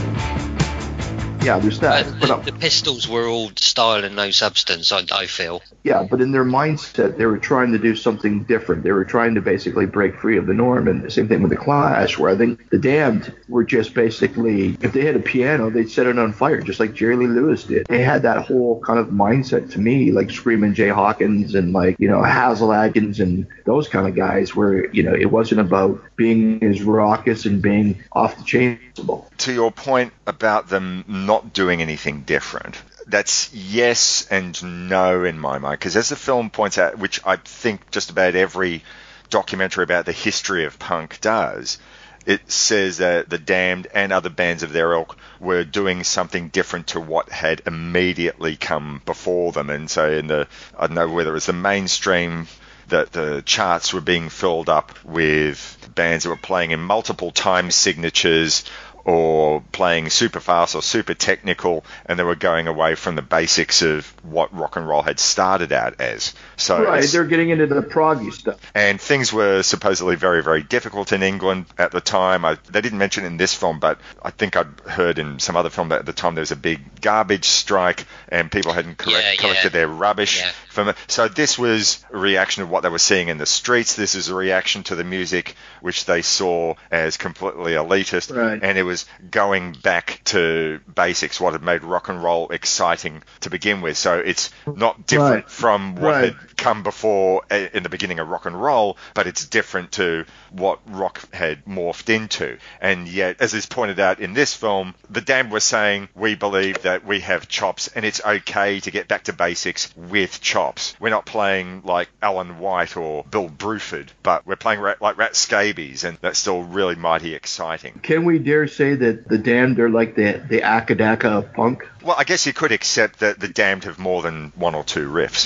Yeah, there's that. Uh, but, the, uh, the Pistols were all style and no substance, I, I feel. yeah, but in their mindset, they were trying to do something different. They were trying to basically break free of the norm, and the same thing with the Clash, where I think the Damned were just basically, if they had a piano, they'd set it on fire, just like Jerry Lee Lewis did. They had that whole kind of mindset to me, like Screamin' Jay Hawkins and like, you know, Hazel Adkins and those kind of guys, where, you know, it wasn't about being as raucous and being off the chain. To your point about them not doing anything different, that's yes and no in my mind, because as the film points out, which I think just about every documentary about the history of punk does, it says that the Damned and other bands of their ilk were doing something different to what had immediately come before them. And so in the, I don't know whether it was the mainstream, that the charts were being filled up with bands that were playing in multiple time signatures or playing super fast or super technical, and they were going away from the basics of what rock and roll had started out as. So right, they're getting into the proggy stuff. And things were supposedly very, very difficult in England at the time. I, they didn't mention it in this film, but I think I'd heard in some other film that at the time there was a big garbage strike and people hadn't correct, yeah, collected yeah. their rubbish. Yeah. From it. So this was a reaction to what they were seeing in the streets. This is a reaction to the music which they saw as completely elitist. Right. And it was going back to basics, what had made rock and roll exciting to begin with. So it's not different Right. from what Right. had come before in the beginning of rock and roll, but it's different to what rock had morphed into. And yet, as is pointed out in this film, the Damned were saying, we believe that we have chops and it's okay to get back to basics with chops. We're not playing like Alan White or Bill Bruford, but we're playing ra- like Rat Scabies, and that's still really mighty exciting. Can we dare say that the Damned are like the, the Akadaka of punk? Well, I guess you could accept that the Damned have more than one or two riffs.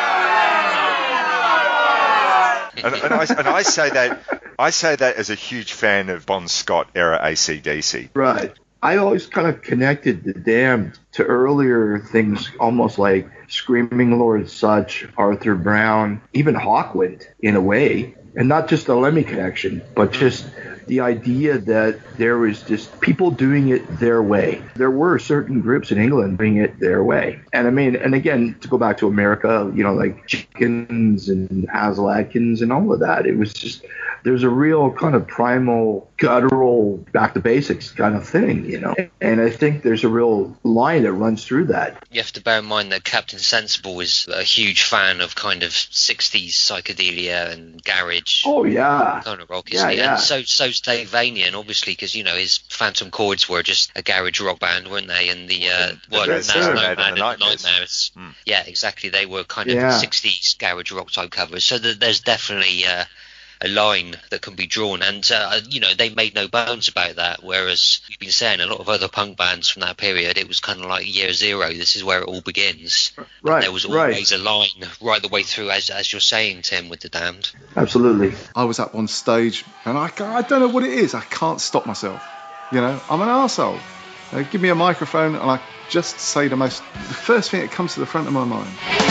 And, and, I, and I say that I say that as a huge fan of Bon Scott era A C D C. Right. I always kind of connected the Damned to earlier things, almost like Screaming Lord Sutch, Arthur Brown, even Hawkwind in a way. And not just the Lemmy connection, but just the idea that there was just people doing it their way. There were certain groups in England doing it their way. And I mean, and again, to go back to America, you know, like Chickens and Hazel Adkins and all of that, it was just, there's a real kind of primal, guttural, back to basics kind of thing, you know. And I think there's a real line that runs through that. You have to bear in mind that Captain Sensible is a huge fan of kind of sixties psychedelia and garage. Oh, yeah. Kind of rock, isn't Yeah, he? yeah. And so, so's Dave Vanian, obviously, because, you know, his Phantom Chords were just a garage rock band, weren't they? And the, uh, well, That's Nas right. Nomad And and the the Nightmares. Nightmares. Mm. Yeah, exactly. They were kind of Yeah. sixties garage rock type covers. So th- there's definitely uh, a line that can be drawn. And, uh, you know, they made no bones about that. Whereas you've been saying a lot of other punk bands from that period, it was kind of like year zero. This is where it all begins. Right, And there was right. always a line right the way through, as as you're saying, Tim, with the Damned. Absolutely. I was up on stage and I, ca- I don't know what it is. I can't stop myself. You know, I'm an arsehole. Uh, give me a microphone and I just say the most, the first thing that comes to the front of my mind.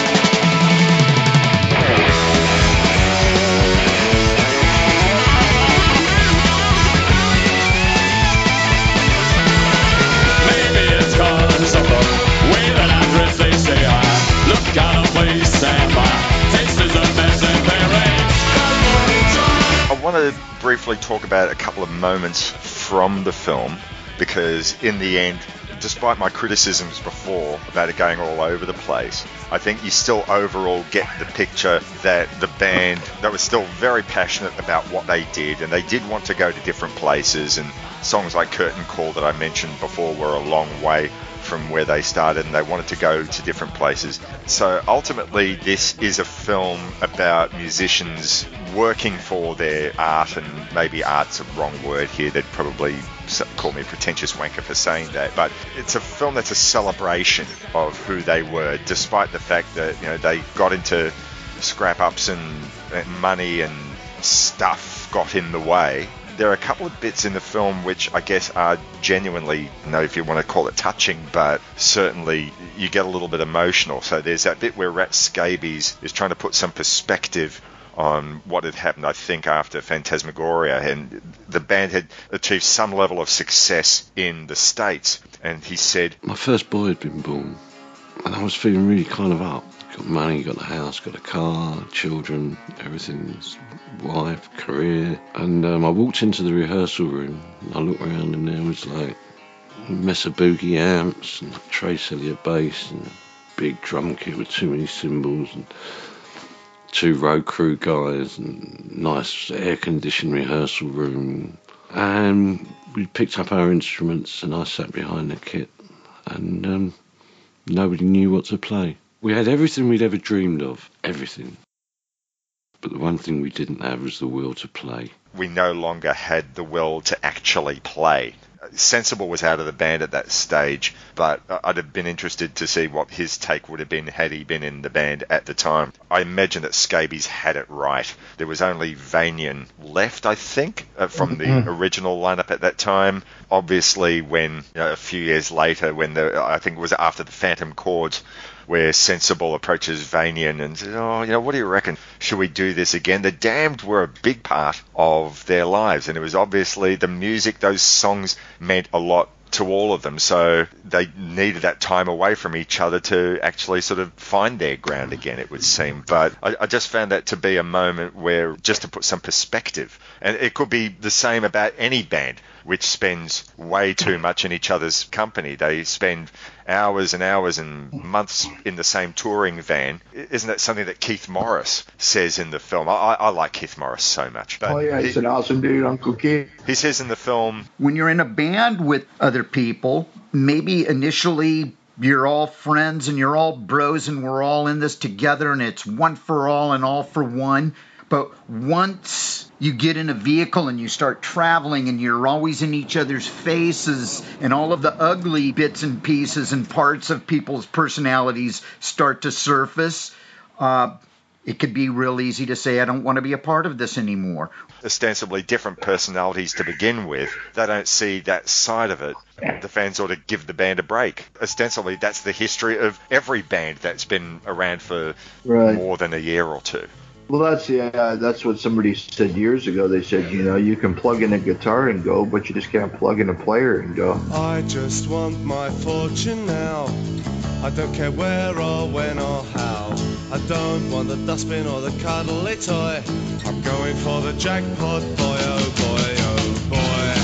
Maybe it's 'cause of the way that I dress. They say I look out of place and my taste is a mess and there ain't I want to briefly talk about a couple of moments from the film, because in the end, despite my criticisms before about it going all over the place, I think you still overall get the picture that the band, that was still very passionate about what they did, and they did want to go to different places, and songs like Curtain Call that I mentioned before were a long way from where they started and they wanted to go to different places. So ultimately this is a film about musicians working for their art, and maybe art's a wrong word here. They'd probably call me a pretentious wanker for saying that, but it's a film that's a celebration of who they were, despite the fact that, you know, they got into scrap-ups and, and money and stuff got in the way. There are a couple of bits in the film which I guess are genuinely, I don't know if you want to call it touching, but certainly you get a little bit emotional. So there's that bit where Rat Scabies is trying to put some perspective on what had happened, I think, after Phantasmagoria, and the band had achieved some level of success in the States, and he said, my first boy had been born, and I was feeling really kind of up. Got money, got a house, got a car, children, everything, wife, career, and um, I walked into the rehearsal room, and I looked around, and there was like a mess of boogie amps, and a Trace Elliott bass, and a big drum kit with too many cymbals, and two road crew guys, and nice air-conditioned rehearsal room. And we picked up our instruments, and I sat behind the kit, and um, nobody knew what to play. We had everything we'd ever dreamed of, everything. But the one thing we didn't have was the will to play. We no longer had the will to actually play. Sensible was out of the band at that stage, but I'd have been interested to see what his take would have been had he been in the band at the time. I imagine that Scabies had it right. There was only Vanian left, I think, uh, from the mm-hmm. original lineup at that time. Obviously, when, you know, a few years later, when the I think it was after the Phantom Chords, where Sensible approaches Vanian and says, oh, you know, what do you reckon? Should we do this again? The Damned were a big part of their lives, and it was obviously the music, those songs meant a lot to all of them, so they needed that time away from each other to actually sort of find their ground again, it would seem. But I, I just found that to be a moment where, just to put some perspective, and it could be the same about any band which spends way too much in each other's company. They spend hours and hours and months in the same touring van. Isn't that something that Keith Morris says in the film? I, I like Keith Morris so much. But oh yeah, he's he, an awesome dude, Uncle Keith. He says in the film, when you're in a band with other people, maybe initially you're all friends and you're all bros and we're all in this together and it's one for all and all for one. But once you get in a vehicle and you start traveling and you're always in each other's faces and all of the ugly bits and pieces and parts of people's personalities start to surface, uh, it could be real easy to say, I don't want to be a part of this anymore. Ostensibly different personalities to begin with. They don't see that side of it. The fans ought to give the band a break. Ostensibly, that's the history of every band that's been around for right. more than a year or two. Well, that's yeah, that's what somebody said years ago. They said, you know, you can plug in a guitar and go, but you just can't plug in a player and go. I just want my fortune now. I don't care where or when or how. I don't want the dustbin or the cuddly toy. I'm going for the jackpot, boy, oh boy, oh boy.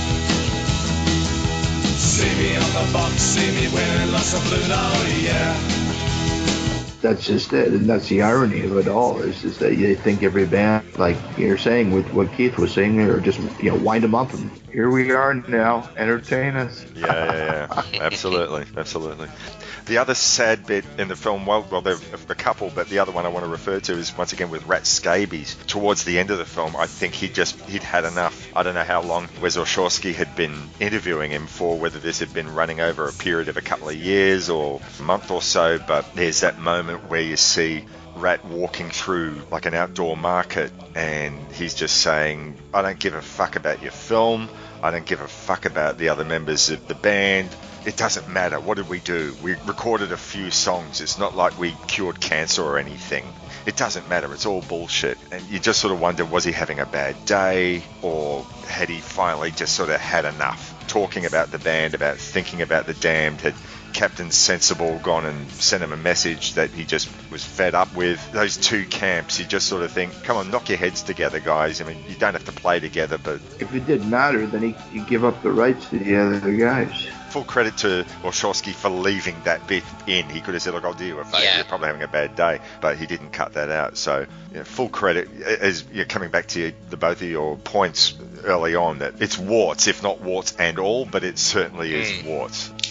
See me on the box, see me winning lots of Ludo, yeah. That's just it, and that's the irony of it all, is, is that they think every band, like you're saying with what Keith was saying, or just, you know, wind them up and here we are now, entertain us. Yeah, yeah, yeah, absolutely, absolutely. The other sad bit in the film, well, well, there are a couple, but the other one I want to refer to is once again with Rat Scabies. Towards the end of the film, I think he just he'd had enough. I don't know how long Wes Orshorsky had been interviewing him for, whether this had been running over a period of a couple of years or a month or so, but there's that moment where you see Rat walking through like an outdoor market, and he's just saying, I don't give a fuck about your film. I don't give a fuck about the other members of the band. It doesn't matter. What did we do? We recorded a few songs. It's not like we cured cancer or anything. It doesn't matter. It's all bullshit. And you just sort of wonder, was he having a bad day, or had he finally just sort of had enough? Talking about the band, about thinking about the Damned, had Captain Sensible gone and sent him a message that he just was fed up with? Those two camps, you just sort of think, come on, knock your heads together, guys. I mean, you don't have to play together, but... If it didn't matter, then he, he'd give up the rights to the other guys. Full credit to Orshorsky for leaving that bit in. He could have said, look, I'll do you a favour. Yeah. You're probably having a bad day. But he didn't cut that out. So, you know, full credit, as you're coming back to you, the both of your points early on, that it's warts, if not warts and all, but it certainly is mm. warts.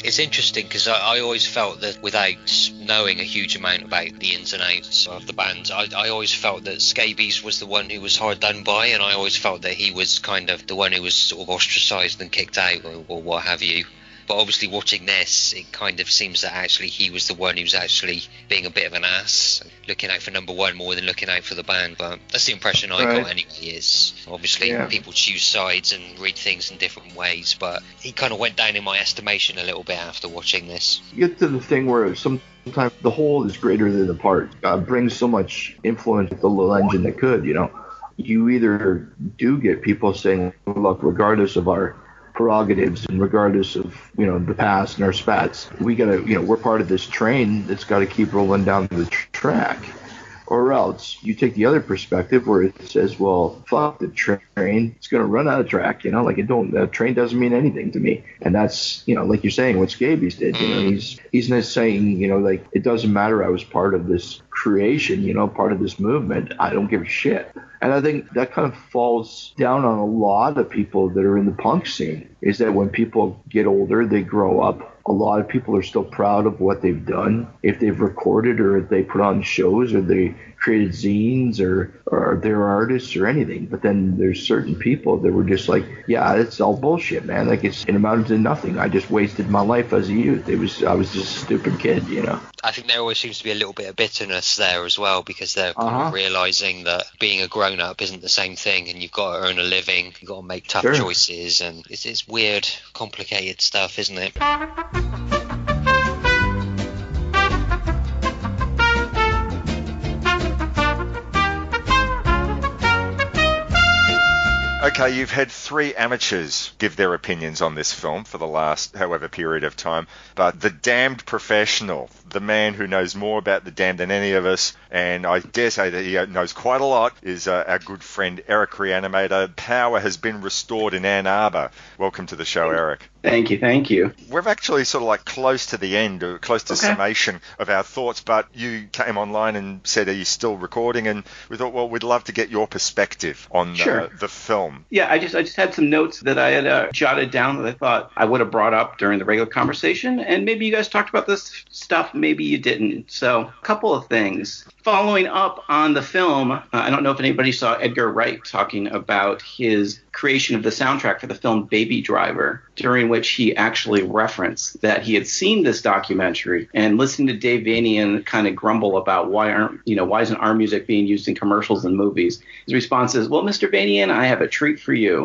It's interesting because I, I always felt that without knowing a huge amount about the ins and outs of the band, I, I always felt that Scabies was the one who was hard done by, and I always felt that he was kind of the one who was sort of ostracised and kicked out or, or what have you. But obviously watching this, it kind of seems that actually he was the one who's actually being a bit of an ass, looking out for number one more than looking out for the band. But that's the impression I Right. got anyway, is obviously Yeah. people choose sides and read things in different ways, but he kind of went down in my estimation a little bit after watching this. You get to the thing where sometimes the whole is greater than the part. Uh, brings so much influence with the little engine that could, you know. You either do get people saying, look, regardless of our prerogatives and regardless of, you know, the past and our spats, we gotta, you know, we're part of this train that's got to keep rolling down the tr- track. Or else you take the other perspective where it says, well, fuck the train, it's going to run out of track, you know, like it don't, the train doesn't mean anything to me. And that's, you know, like you're saying, what Scabies did, you know, he's, he's not saying, you know, like, it doesn't matter, I was part of this creation, you know, part of this movement, I don't give a shit. And I think that kind of falls down on a lot of people that are in the punk scene, is that when people get older, they grow up. A lot of people are still proud of what they've done. If they've recorded or if they put on shows or they created zines or, or they're artists or anything. But then there's certain people that were just like, yeah, it's all bullshit, man. Like it's, it amounted to nothing. I just wasted my life as a youth. It was, I was just a stupid kid, you know. I think there always seems to be a little bit of bitterness there as well, because they're kind Uh-huh. of realising that being a grown-up isn't the same thing, and you've got to earn a living, you've got to make tough Sure. choices, and it's, it's weird, complicated stuff, isn't it? Okay, you've had three amateurs give their opinions on this film for the last however period of time, but the damned professional, the man who knows more about the Damned than any of us, and I dare say that he knows quite a lot, is uh, our good friend Eric Reanimator. Power has been restored in Ann Arbor. Welcome to the show, Eric. Thank you, thank you. We're actually sort of like close to the end, or close to Okay. summation of our thoughts, but you came online and said, are you still recording? And we thought, well, we'd love to get your perspective on Sure. uh, the film. Yeah, I just I just had some notes that I had uh, jotted down that I thought I would have brought up during the regular conversation, and maybe you guys talked about this stuff, maybe you didn't. So, a couple of things. Following up on the film, uh, I don't know if anybody saw Edgar Wright talking about his creation of the soundtrack for the film Baby Driver, during which he actually referenced that he had seen this documentary and listened to Dave Vanian kind of grumble about why aren't, you know, why isn't our music being used in commercials and movies? His response is, well, Mister Vanian, I have a treat for you.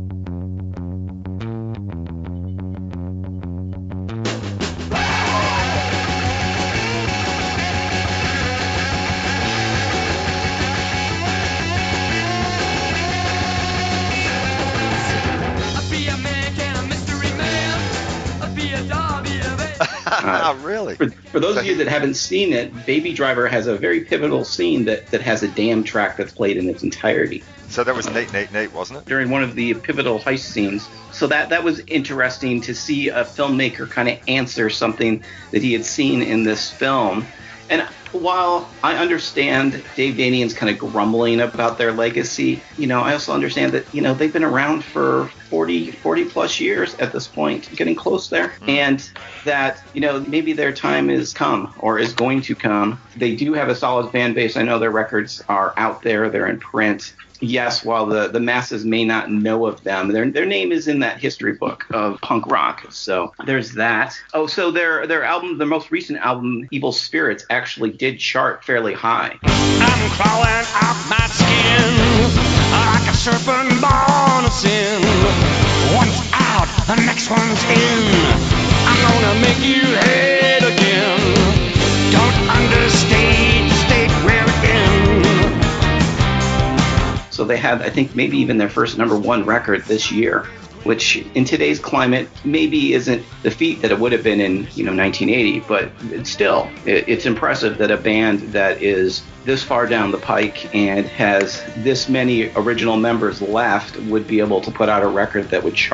Ah, really? For, for those of you that haven't seen it, Baby Driver has a very pivotal scene that, that has a damn track that's played in its entirety. So that was neat, neat, neat, wasn't it? During one of the pivotal heist scenes. So that, that was interesting to see a filmmaker kind of answer something that he had seen in this film. And while I understand Dave Vanian's kind of grumbling about their legacy, you know, I also understand that, you know, they've been around for forty, forty plus years at this point, getting close there. Mm. And that, you know, maybe their time is come or is going to come. They do have a solid fan base. I know their records are out there. They're in print. Yes, while the, the masses may not know of them, their their name is in that history book of punk rock. So there's that. Oh, so their their album, their most recent album, Evil Spirits, actually did chart fairly high. I'm crawling out my skin like a serpent born of sin. One's out, the next one's in. I'm gonna make you hate again. Don't understate the state we're in. So they had, I think, maybe even their first number one record this year, which in today's climate maybe isn't the feat that it would have been in, you know, nineteen eighty, but it's still, it, it's impressive that a band that is this far down the pike and has this many original members left would be able to put out a record that would chart.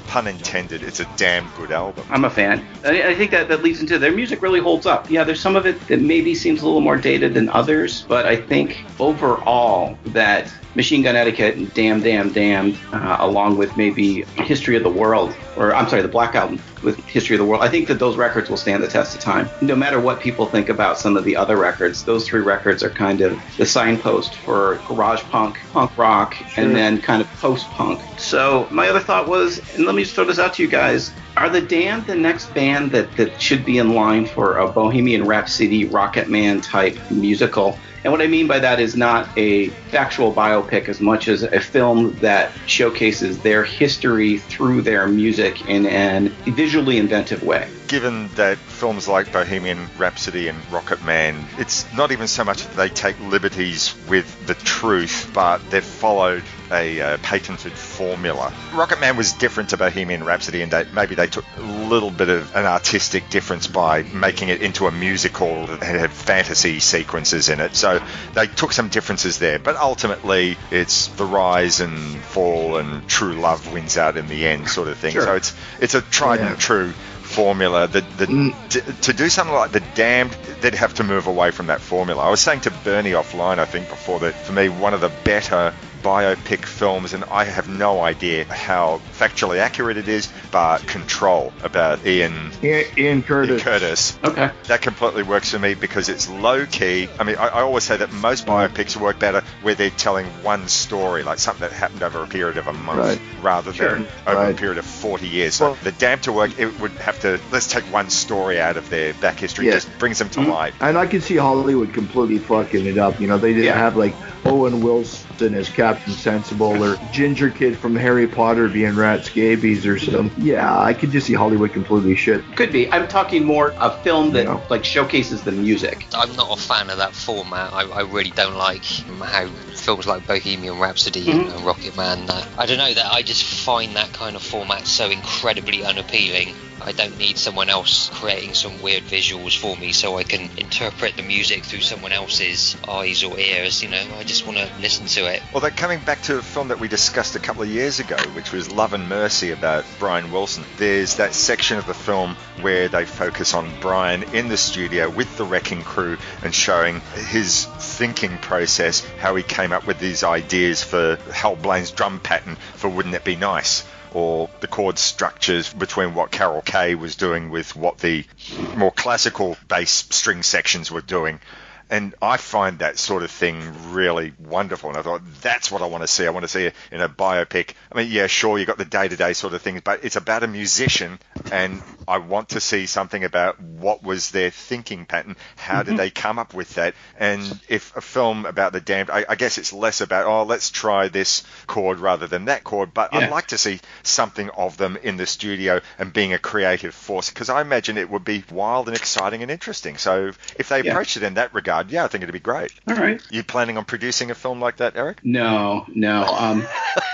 pun intended, it's a damn good album. I'm a fan. I, I think that, that leads into their music really holds up. Yeah, there's some of it that maybe seems a little more dated than others, but I think overall that Machine Gun Etiquette and Damn Damn Damn, uh, along with maybe History of the World, or I'm sorry, the Black Album with History of the World, I think that those records will stand the test of time. No matter what people think about some of the other records, those three records are kind of the signpost for garage punk, punk rock, sure. and then kind of post-punk. So my other thought was, and let me just throw this out to you guys, are the Damned the next band that, that should be in line for a Bohemian Rhapsody, Rocket Man type musical? And what I mean by that is not a factual biopic as much as a film that showcases their history through their music in an visually inventive way. Given that films like Bohemian Rhapsody and Rocket Man, it's not even so much that they take liberties with the truth, but they've followed a uh, patented formula. Rocket Man was different to Bohemian Rhapsody in that maybe they took a little bit of an artistic difference by making it into a musical that had fantasy sequences in it. So they took some differences there, but ultimately it's the rise and fall and true love wins out in the end sort of thing. Sure. So it's it's a tried yeah. and true formula. The, the, mm. to, to do something like The Damned, they'd have to move away from that formula. I was saying to Bernie offline, I think, before that for me, one of the better biopic films, and I have no idea how factually accurate it is, but Control, about Ian Ian, Ian Curtis. Ian Curtis. Okay. That completely works for me because it's low key. I mean, I, I always say that most biopics work better where they're telling one story, like something that happened over a period of a month, right. rather sure. than over right. a period of forty years. So well, The Damned to work, it would have to, let's take one story out of their back history, yeah. just brings them to mm-hmm. light. And I can see Hollywood completely fucking it up. You know, they didn't yeah. have like Owen Wilson as Captain Sensible or Ginger Kid from Harry Potter being rat scabies or something. Yeah, I could just see Hollywood completely shit. Could be. I'm talking more a film that yeah. like showcases the music. I'm not a fan of that format. I, I really don't like how films like Bohemian Rhapsody mm-hmm. and Rocket Man, that I don't know, that I just find that kind of format so incredibly unappealing. I don't need someone else creating some weird visuals for me so I can interpret the music through someone else's eyes or ears, you know. I just want to listen to it. Well, that coming back to a film that we discussed a couple of years ago, which was Love and Mercy about Brian Wilson, there's that section of the film where they focus on Brian in the studio with the Wrecking Crew and showing his thinking process, how he came up with these ideas for Hal Blaine's drum pattern for Wouldn't It Be Nice? Or the chord structures between what Carol Kaye was doing with what the more classical bass string sections were doing. And I find that sort of thing really wonderful. And I thought, that's what I want to see. I want to see it in a biopic. I mean, yeah, sure, you got the day-to-day sort of things, but it's about a musician, and I want to see something about what was their thinking pattern. How mm-hmm. did they come up with that? And if a film about the Damned, I, I guess it's less about, oh, let's try this chord rather than that chord, but yeah. I'd like to see something of them in the studio and being a creative force, because I imagine it would be wild and exciting and interesting. So if they yeah. approached it in that regard, yeah, I think it'd be great. All right. You planning on producing a film like that, Eric? No, no. Um,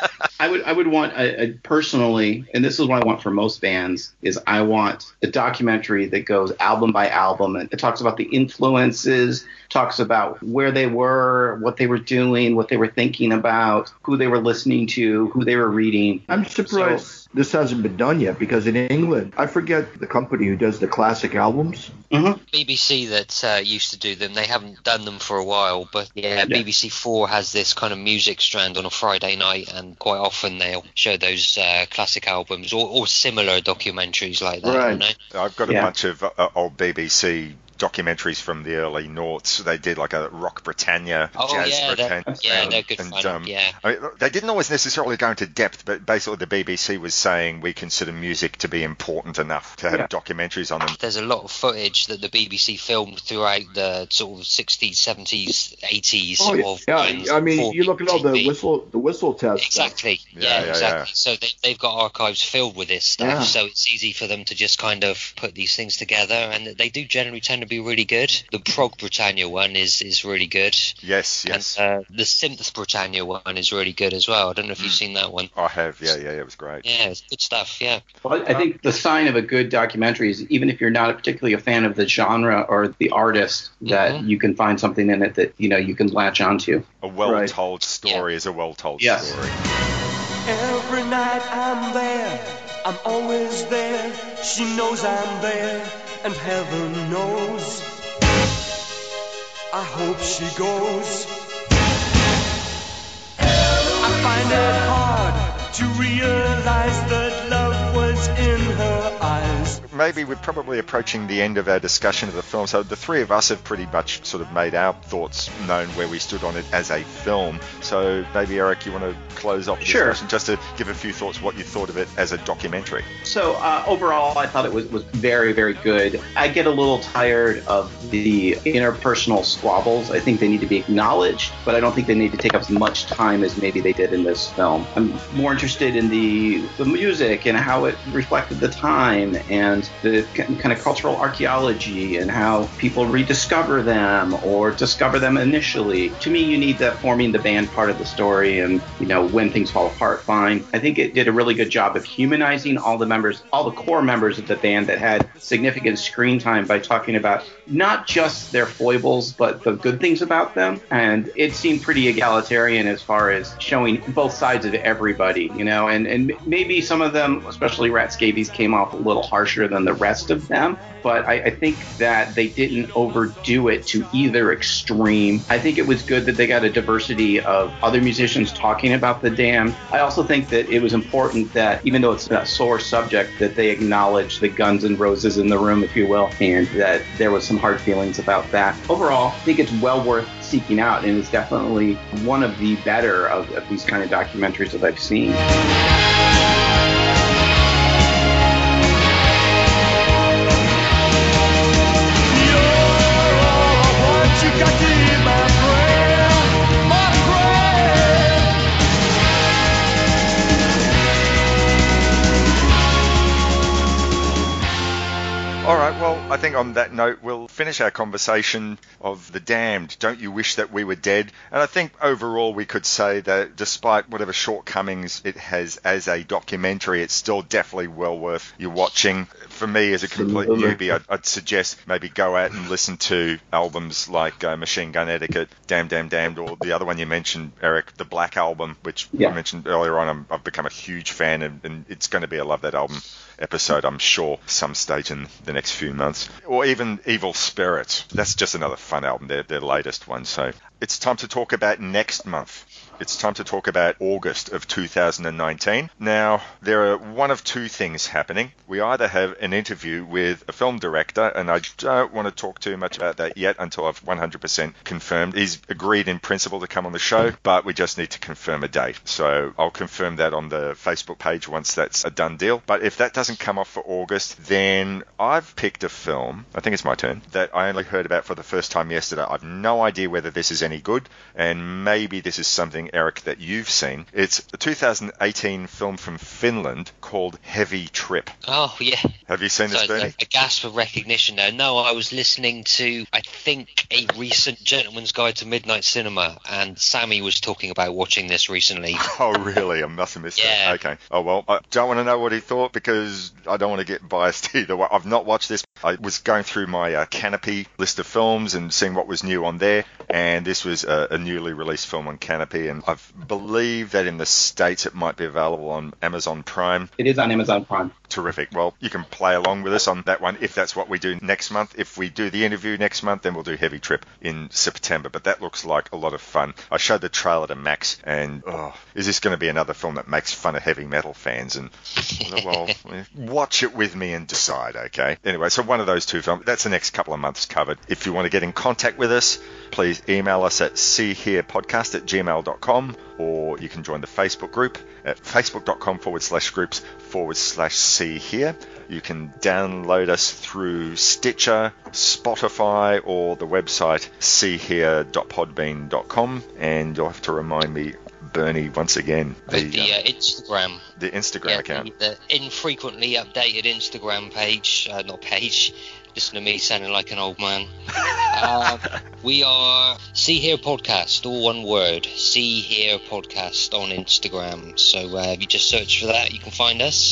I would, I would want a, a personally, and this is what I want for most bands, is I want a documentary that goes album by album and it talks about the influences, talks about where they were, what they were doing, what they were thinking about, who they were listening to, who they were reading. I'm surprised. So, this hasn't been done yet, because in England, I forget the company who does the classic albums. Mm-hmm. B B C that uh, used to do them, they haven't done them for a while, but yeah, yeah, B B C four has this kind of music strand on a Friday night, and quite often they'll show those uh, classic albums or, or similar documentaries like that. Right. You know? I've got a yeah. bunch of uh, old B B C documentaries from the early noughts. They did like a Rock Britannia, oh, Jazz yeah, Britannia. They're, yeah, they're good and, fun. Um, yeah. I mean, they didn't always necessarily go into depth, but basically the B B C was saying we consider music to be important enough to have yeah. documentaries on them. There's a lot of footage that the B B C filmed throughout the sort of sixties, seventies, eighties. Oh, yeah. Of yeah. I mean, you look at all the whistle, the whistle test. Exactly. Yeah, yeah, yeah exactly. Yeah. So they, they've got archives filled with this stuff, yeah. so it's easy for them to just kind of put these things together, and they do generally tend to be really good. The Prog Britannia one is, is really good. Yes, yes. And, uh, the Synth Britannia one is really good as well. I don't know if you've seen that one. I have, yeah, yeah, it was great. Yeah, it's good stuff, yeah. Well, I think the sign of a good documentary is, even if you're not particularly a fan of the genre or the artist, that mm-hmm. you can find something in it that, you know, you can latch onto. A well-told right. story yeah. is a well-told yes. story. Every night I'm there, I'm always there, she knows I'm there, and heaven knows I hope she goes. I find it hard to realize that love was in her eyes. Maybe we're probably approaching the end of our discussion of the film, so the three of us have pretty much sort of made our thoughts known where we stood on it as a film. So maybe, Eric, you want to close off the Sure. discussion just to give a few thoughts what you thought of it as a documentary. So uh, overall, I thought it was, was very, very good. I get a little tired of the interpersonal squabbles. I think they need to be acknowledged, but I don't think they need to take up as much time as maybe they did in this film. I'm more interested in the, the music and how it reflected the time and the kind of cultural archaeology and how people rediscover them or discover them initially. To me, you need that forming the band part of the story, and, you know, when things fall apart, fine. I think it did a really good job of humanizing all the members, all the core members of the band that had significant screen time by talking about not just their foibles, but the good things about them. And it seemed pretty egalitarian as far as showing both sides of everybody, you know, and, and maybe some of them, especially Rat Scabies, came off a little harsher than the rest of them. But I, I think that they didn't overdo it to either extreme. I think it was good that they got a diversity of other musicians talking about the Damned. I also think that it was important that, even though it's a sore subject, that they acknowledge the Guns N' Roses in the room, if you will, and that there was some hard feelings about that. Overall, I think it's well worth seeking out, and it's definitely one of the better of, of these kind of documentaries that I've seen. All right, well, I think on that note, we'll finish our conversation of The Damned, Don't You Wish That We Were Dead? And I think overall we could say that despite whatever shortcomings it has as a documentary, it's still definitely well worth you watching. For me, as a complete newbie, I'd, I'd suggest maybe go out and listen to albums like uh, Machine Gun Etiquette, Damn Damn Damned, or the other one you mentioned, Eric, the Black Album, which yeah. I mentioned earlier on. I'm, I've become a huge fan, and, and it's going to be a Love That Album episode, I'm sure, some stage in the next few months. Or even Evil Spirit. That's just another fun album, their, their latest one. So it's time to talk about next month. It's time to talk about August of two thousand nineteen. Now, there are one of two things happening. We either have an interview with a film director, and I don't want to talk too much about that yet until I've one hundred percent confirmed. He's agreed in principle to come on the show, but we just need to confirm a date. So I'll confirm that on the Facebook page once that's a done deal. But if that doesn't come off for August, then I've picked a film, I think it's my turn, that I only heard about for the first time yesterday. I've no idea whether this is any good, and maybe this is something, Eric, that you've seen. It's a two thousand eighteen film from Finland called Heavy Trip. Oh, yeah. Have you seen this, so, Bernie? A gasp of recognition there. No, I was listening to, I think, a recent Gentleman's Guide to Midnight Cinema, and Sammy was talking about watching this recently. Oh, really? I must have missed yeah. that. Okay. Oh, well, I don't want to know what he thought because I don't want to get biased either way. I've not watched this. I was going through my uh, Canopy list of films and seeing what was new on there, and this was a, a newly released film on Canopy, and I believe that in the States it might be available on Amazon Prime. It is on Amazon Prime. Terrific. Well, you can play along with us on that one if that's what we do next month. If we do the interview next month, then we'll do Heavy Trip in September. But that looks like a lot of fun. I showed the trailer to Max, and oh, is this going to be another film that makes fun of heavy metal fans? And well, watch it with me and decide, okay? Anyway, so one of those two films. That's the next couple of months covered. If you want to get in contact with us, please email us at seeherepodcast at gmail dot com, or you can join the Facebook group at facebook.com forward slash groups forward slash see here. You can download us through Stitcher, Spotify, or the website see here dot podbean dot com. And you'll have to remind me, Bernie, once again, the, the uh, Instagram, the Instagram yeah, account, the, the infrequently updated Instagram page, uh, not page. Listen to me sounding like an old man. uh, we are See Here Podcast, all one word. See Here Podcast on Instagram. So uh, if you just search for that, you can find us.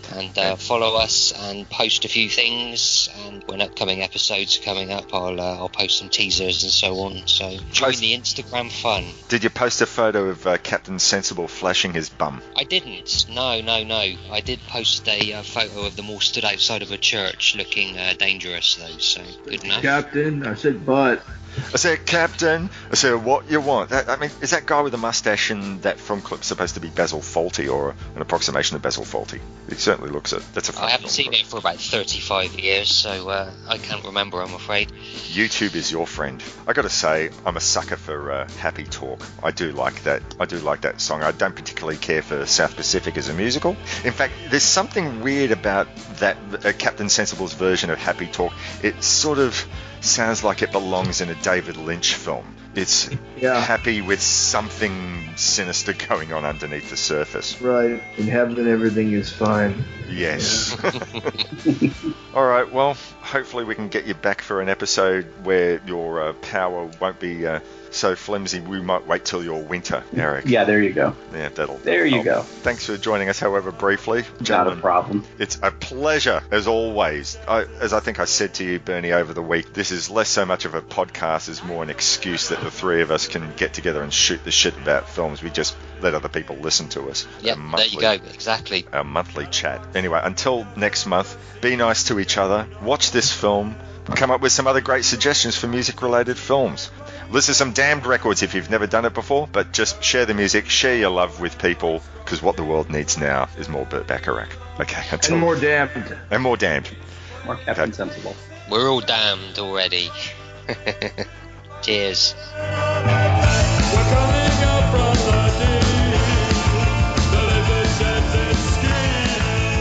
and uh, follow us and post a few things. And when upcoming episodes are coming up, I'll uh, I'll post some teasers and so on. So join post- the Instagram fun. Did you post a photo of uh, Captain Sensible flashing his bum? I didn't. No, no, no. I did post a uh, photo of them all stood outside of a church, looking uh, dangerous though. So good enough. Captain, I said butt. I said, Captain. I said, what you want? That, I mean, is that guy with the mustache in that film clip supposed to be Basil Fawlty or an approximation of Basil Fawlty? It certainly looks it. That's a. I haven't seen clip. it for about thirty-five years, so uh, I can't remember. I'm afraid. YouTube is your friend. I got to say, I'm a sucker for uh, Happy Talk. I do like that. I do like that song. I don't particularly care for South Pacific as a musical. In fact, there's something weird about that uh, Captain Sensible's version of Happy Talk. It sort of sounds like it belongs in a David Lynch film. It's yeah. happy with something sinister going on underneath the surface. Right. In heaven, everything is fine. Yes. Yeah. All right. Well, hopefully we can get you back for an episode where your uh, power won't be uh, so flimsy. We might wait till your winter, Eric. Yeah, there you go. Yeah, that'll. There you help. go. Thanks for joining us, however briefly. Not a problem. It's a pleasure, as always. I, as I think I said to you, Bernie, over the week, this is less so much of a podcast as more an excuse that the three of us can get together and shoot the shit about films. We just let other people listen to us. Yeah, there you go. Exactly. Our monthly chat. Anyway, until next month, be nice to each other. Watch this film. Come up with some other great suggestions for music-related films. Listen to some Damned records if you've never done it before, but just share the music, share your love with people, because what the world needs now is more Burt Bacharach. Okay, until... And more Damned. And more Damned. More Captain okay. Sensible. We're all damned already. Cheers. We're coming up from the deep. The lizard sheds its skin.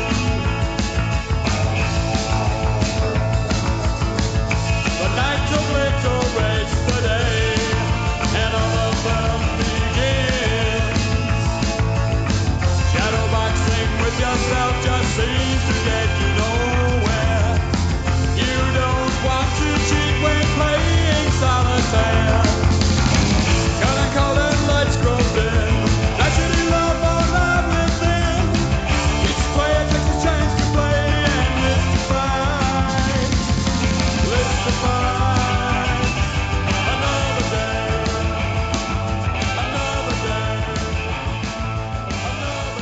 The night took little race today, and all of them begins. Shadowboxing with yourself just seems to get you nowhere. You don't want to cheat when playing solitaire. Color, color, lights grow dim. Naturally love or love within. Each player takes a chance to play and live to find. Live to find. Another day. Another day. Another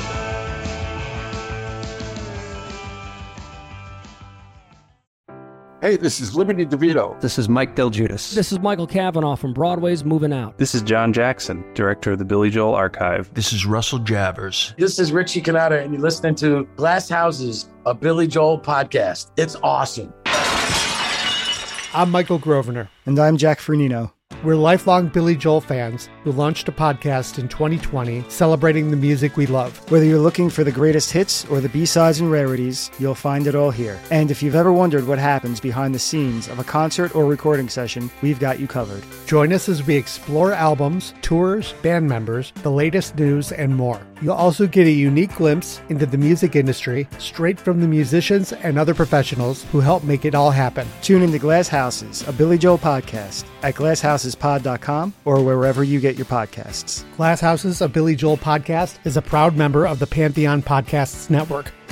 day. Hey, this is Liberty DeVito. This is Mike Del Giudice. This is Michael Cavanaugh from Broadway's Moving Out. This is John Jackson, director of the Billy Joel Archive. This is Russell Javers. This is Richie Canada, and you're listening to Glass Houses, a Billy Joel podcast. It's awesome. I'm Michael Grosvenor. And I'm Jack Fernino. We're lifelong Billy Joel fans who launched a podcast in twenty twenty celebrating the music we love. Whether you're looking for the greatest hits or the B-sides and rarities, you'll find it all here. And if you've ever wondered what happens behind the scenes of a concert or recording session, we've got you covered. Join us as we explore albums, tours, band members, the latest news, and more. You'll also get a unique glimpse into the music industry straight from the musicians and other professionals who help make it all happen. Tune into Glass Houses, a Billy Joel podcast at glass houses pod dot com or wherever you get your podcasts. Glass Houses, a Billy Joel podcast is a proud member of the Pantheon Podcasts Network.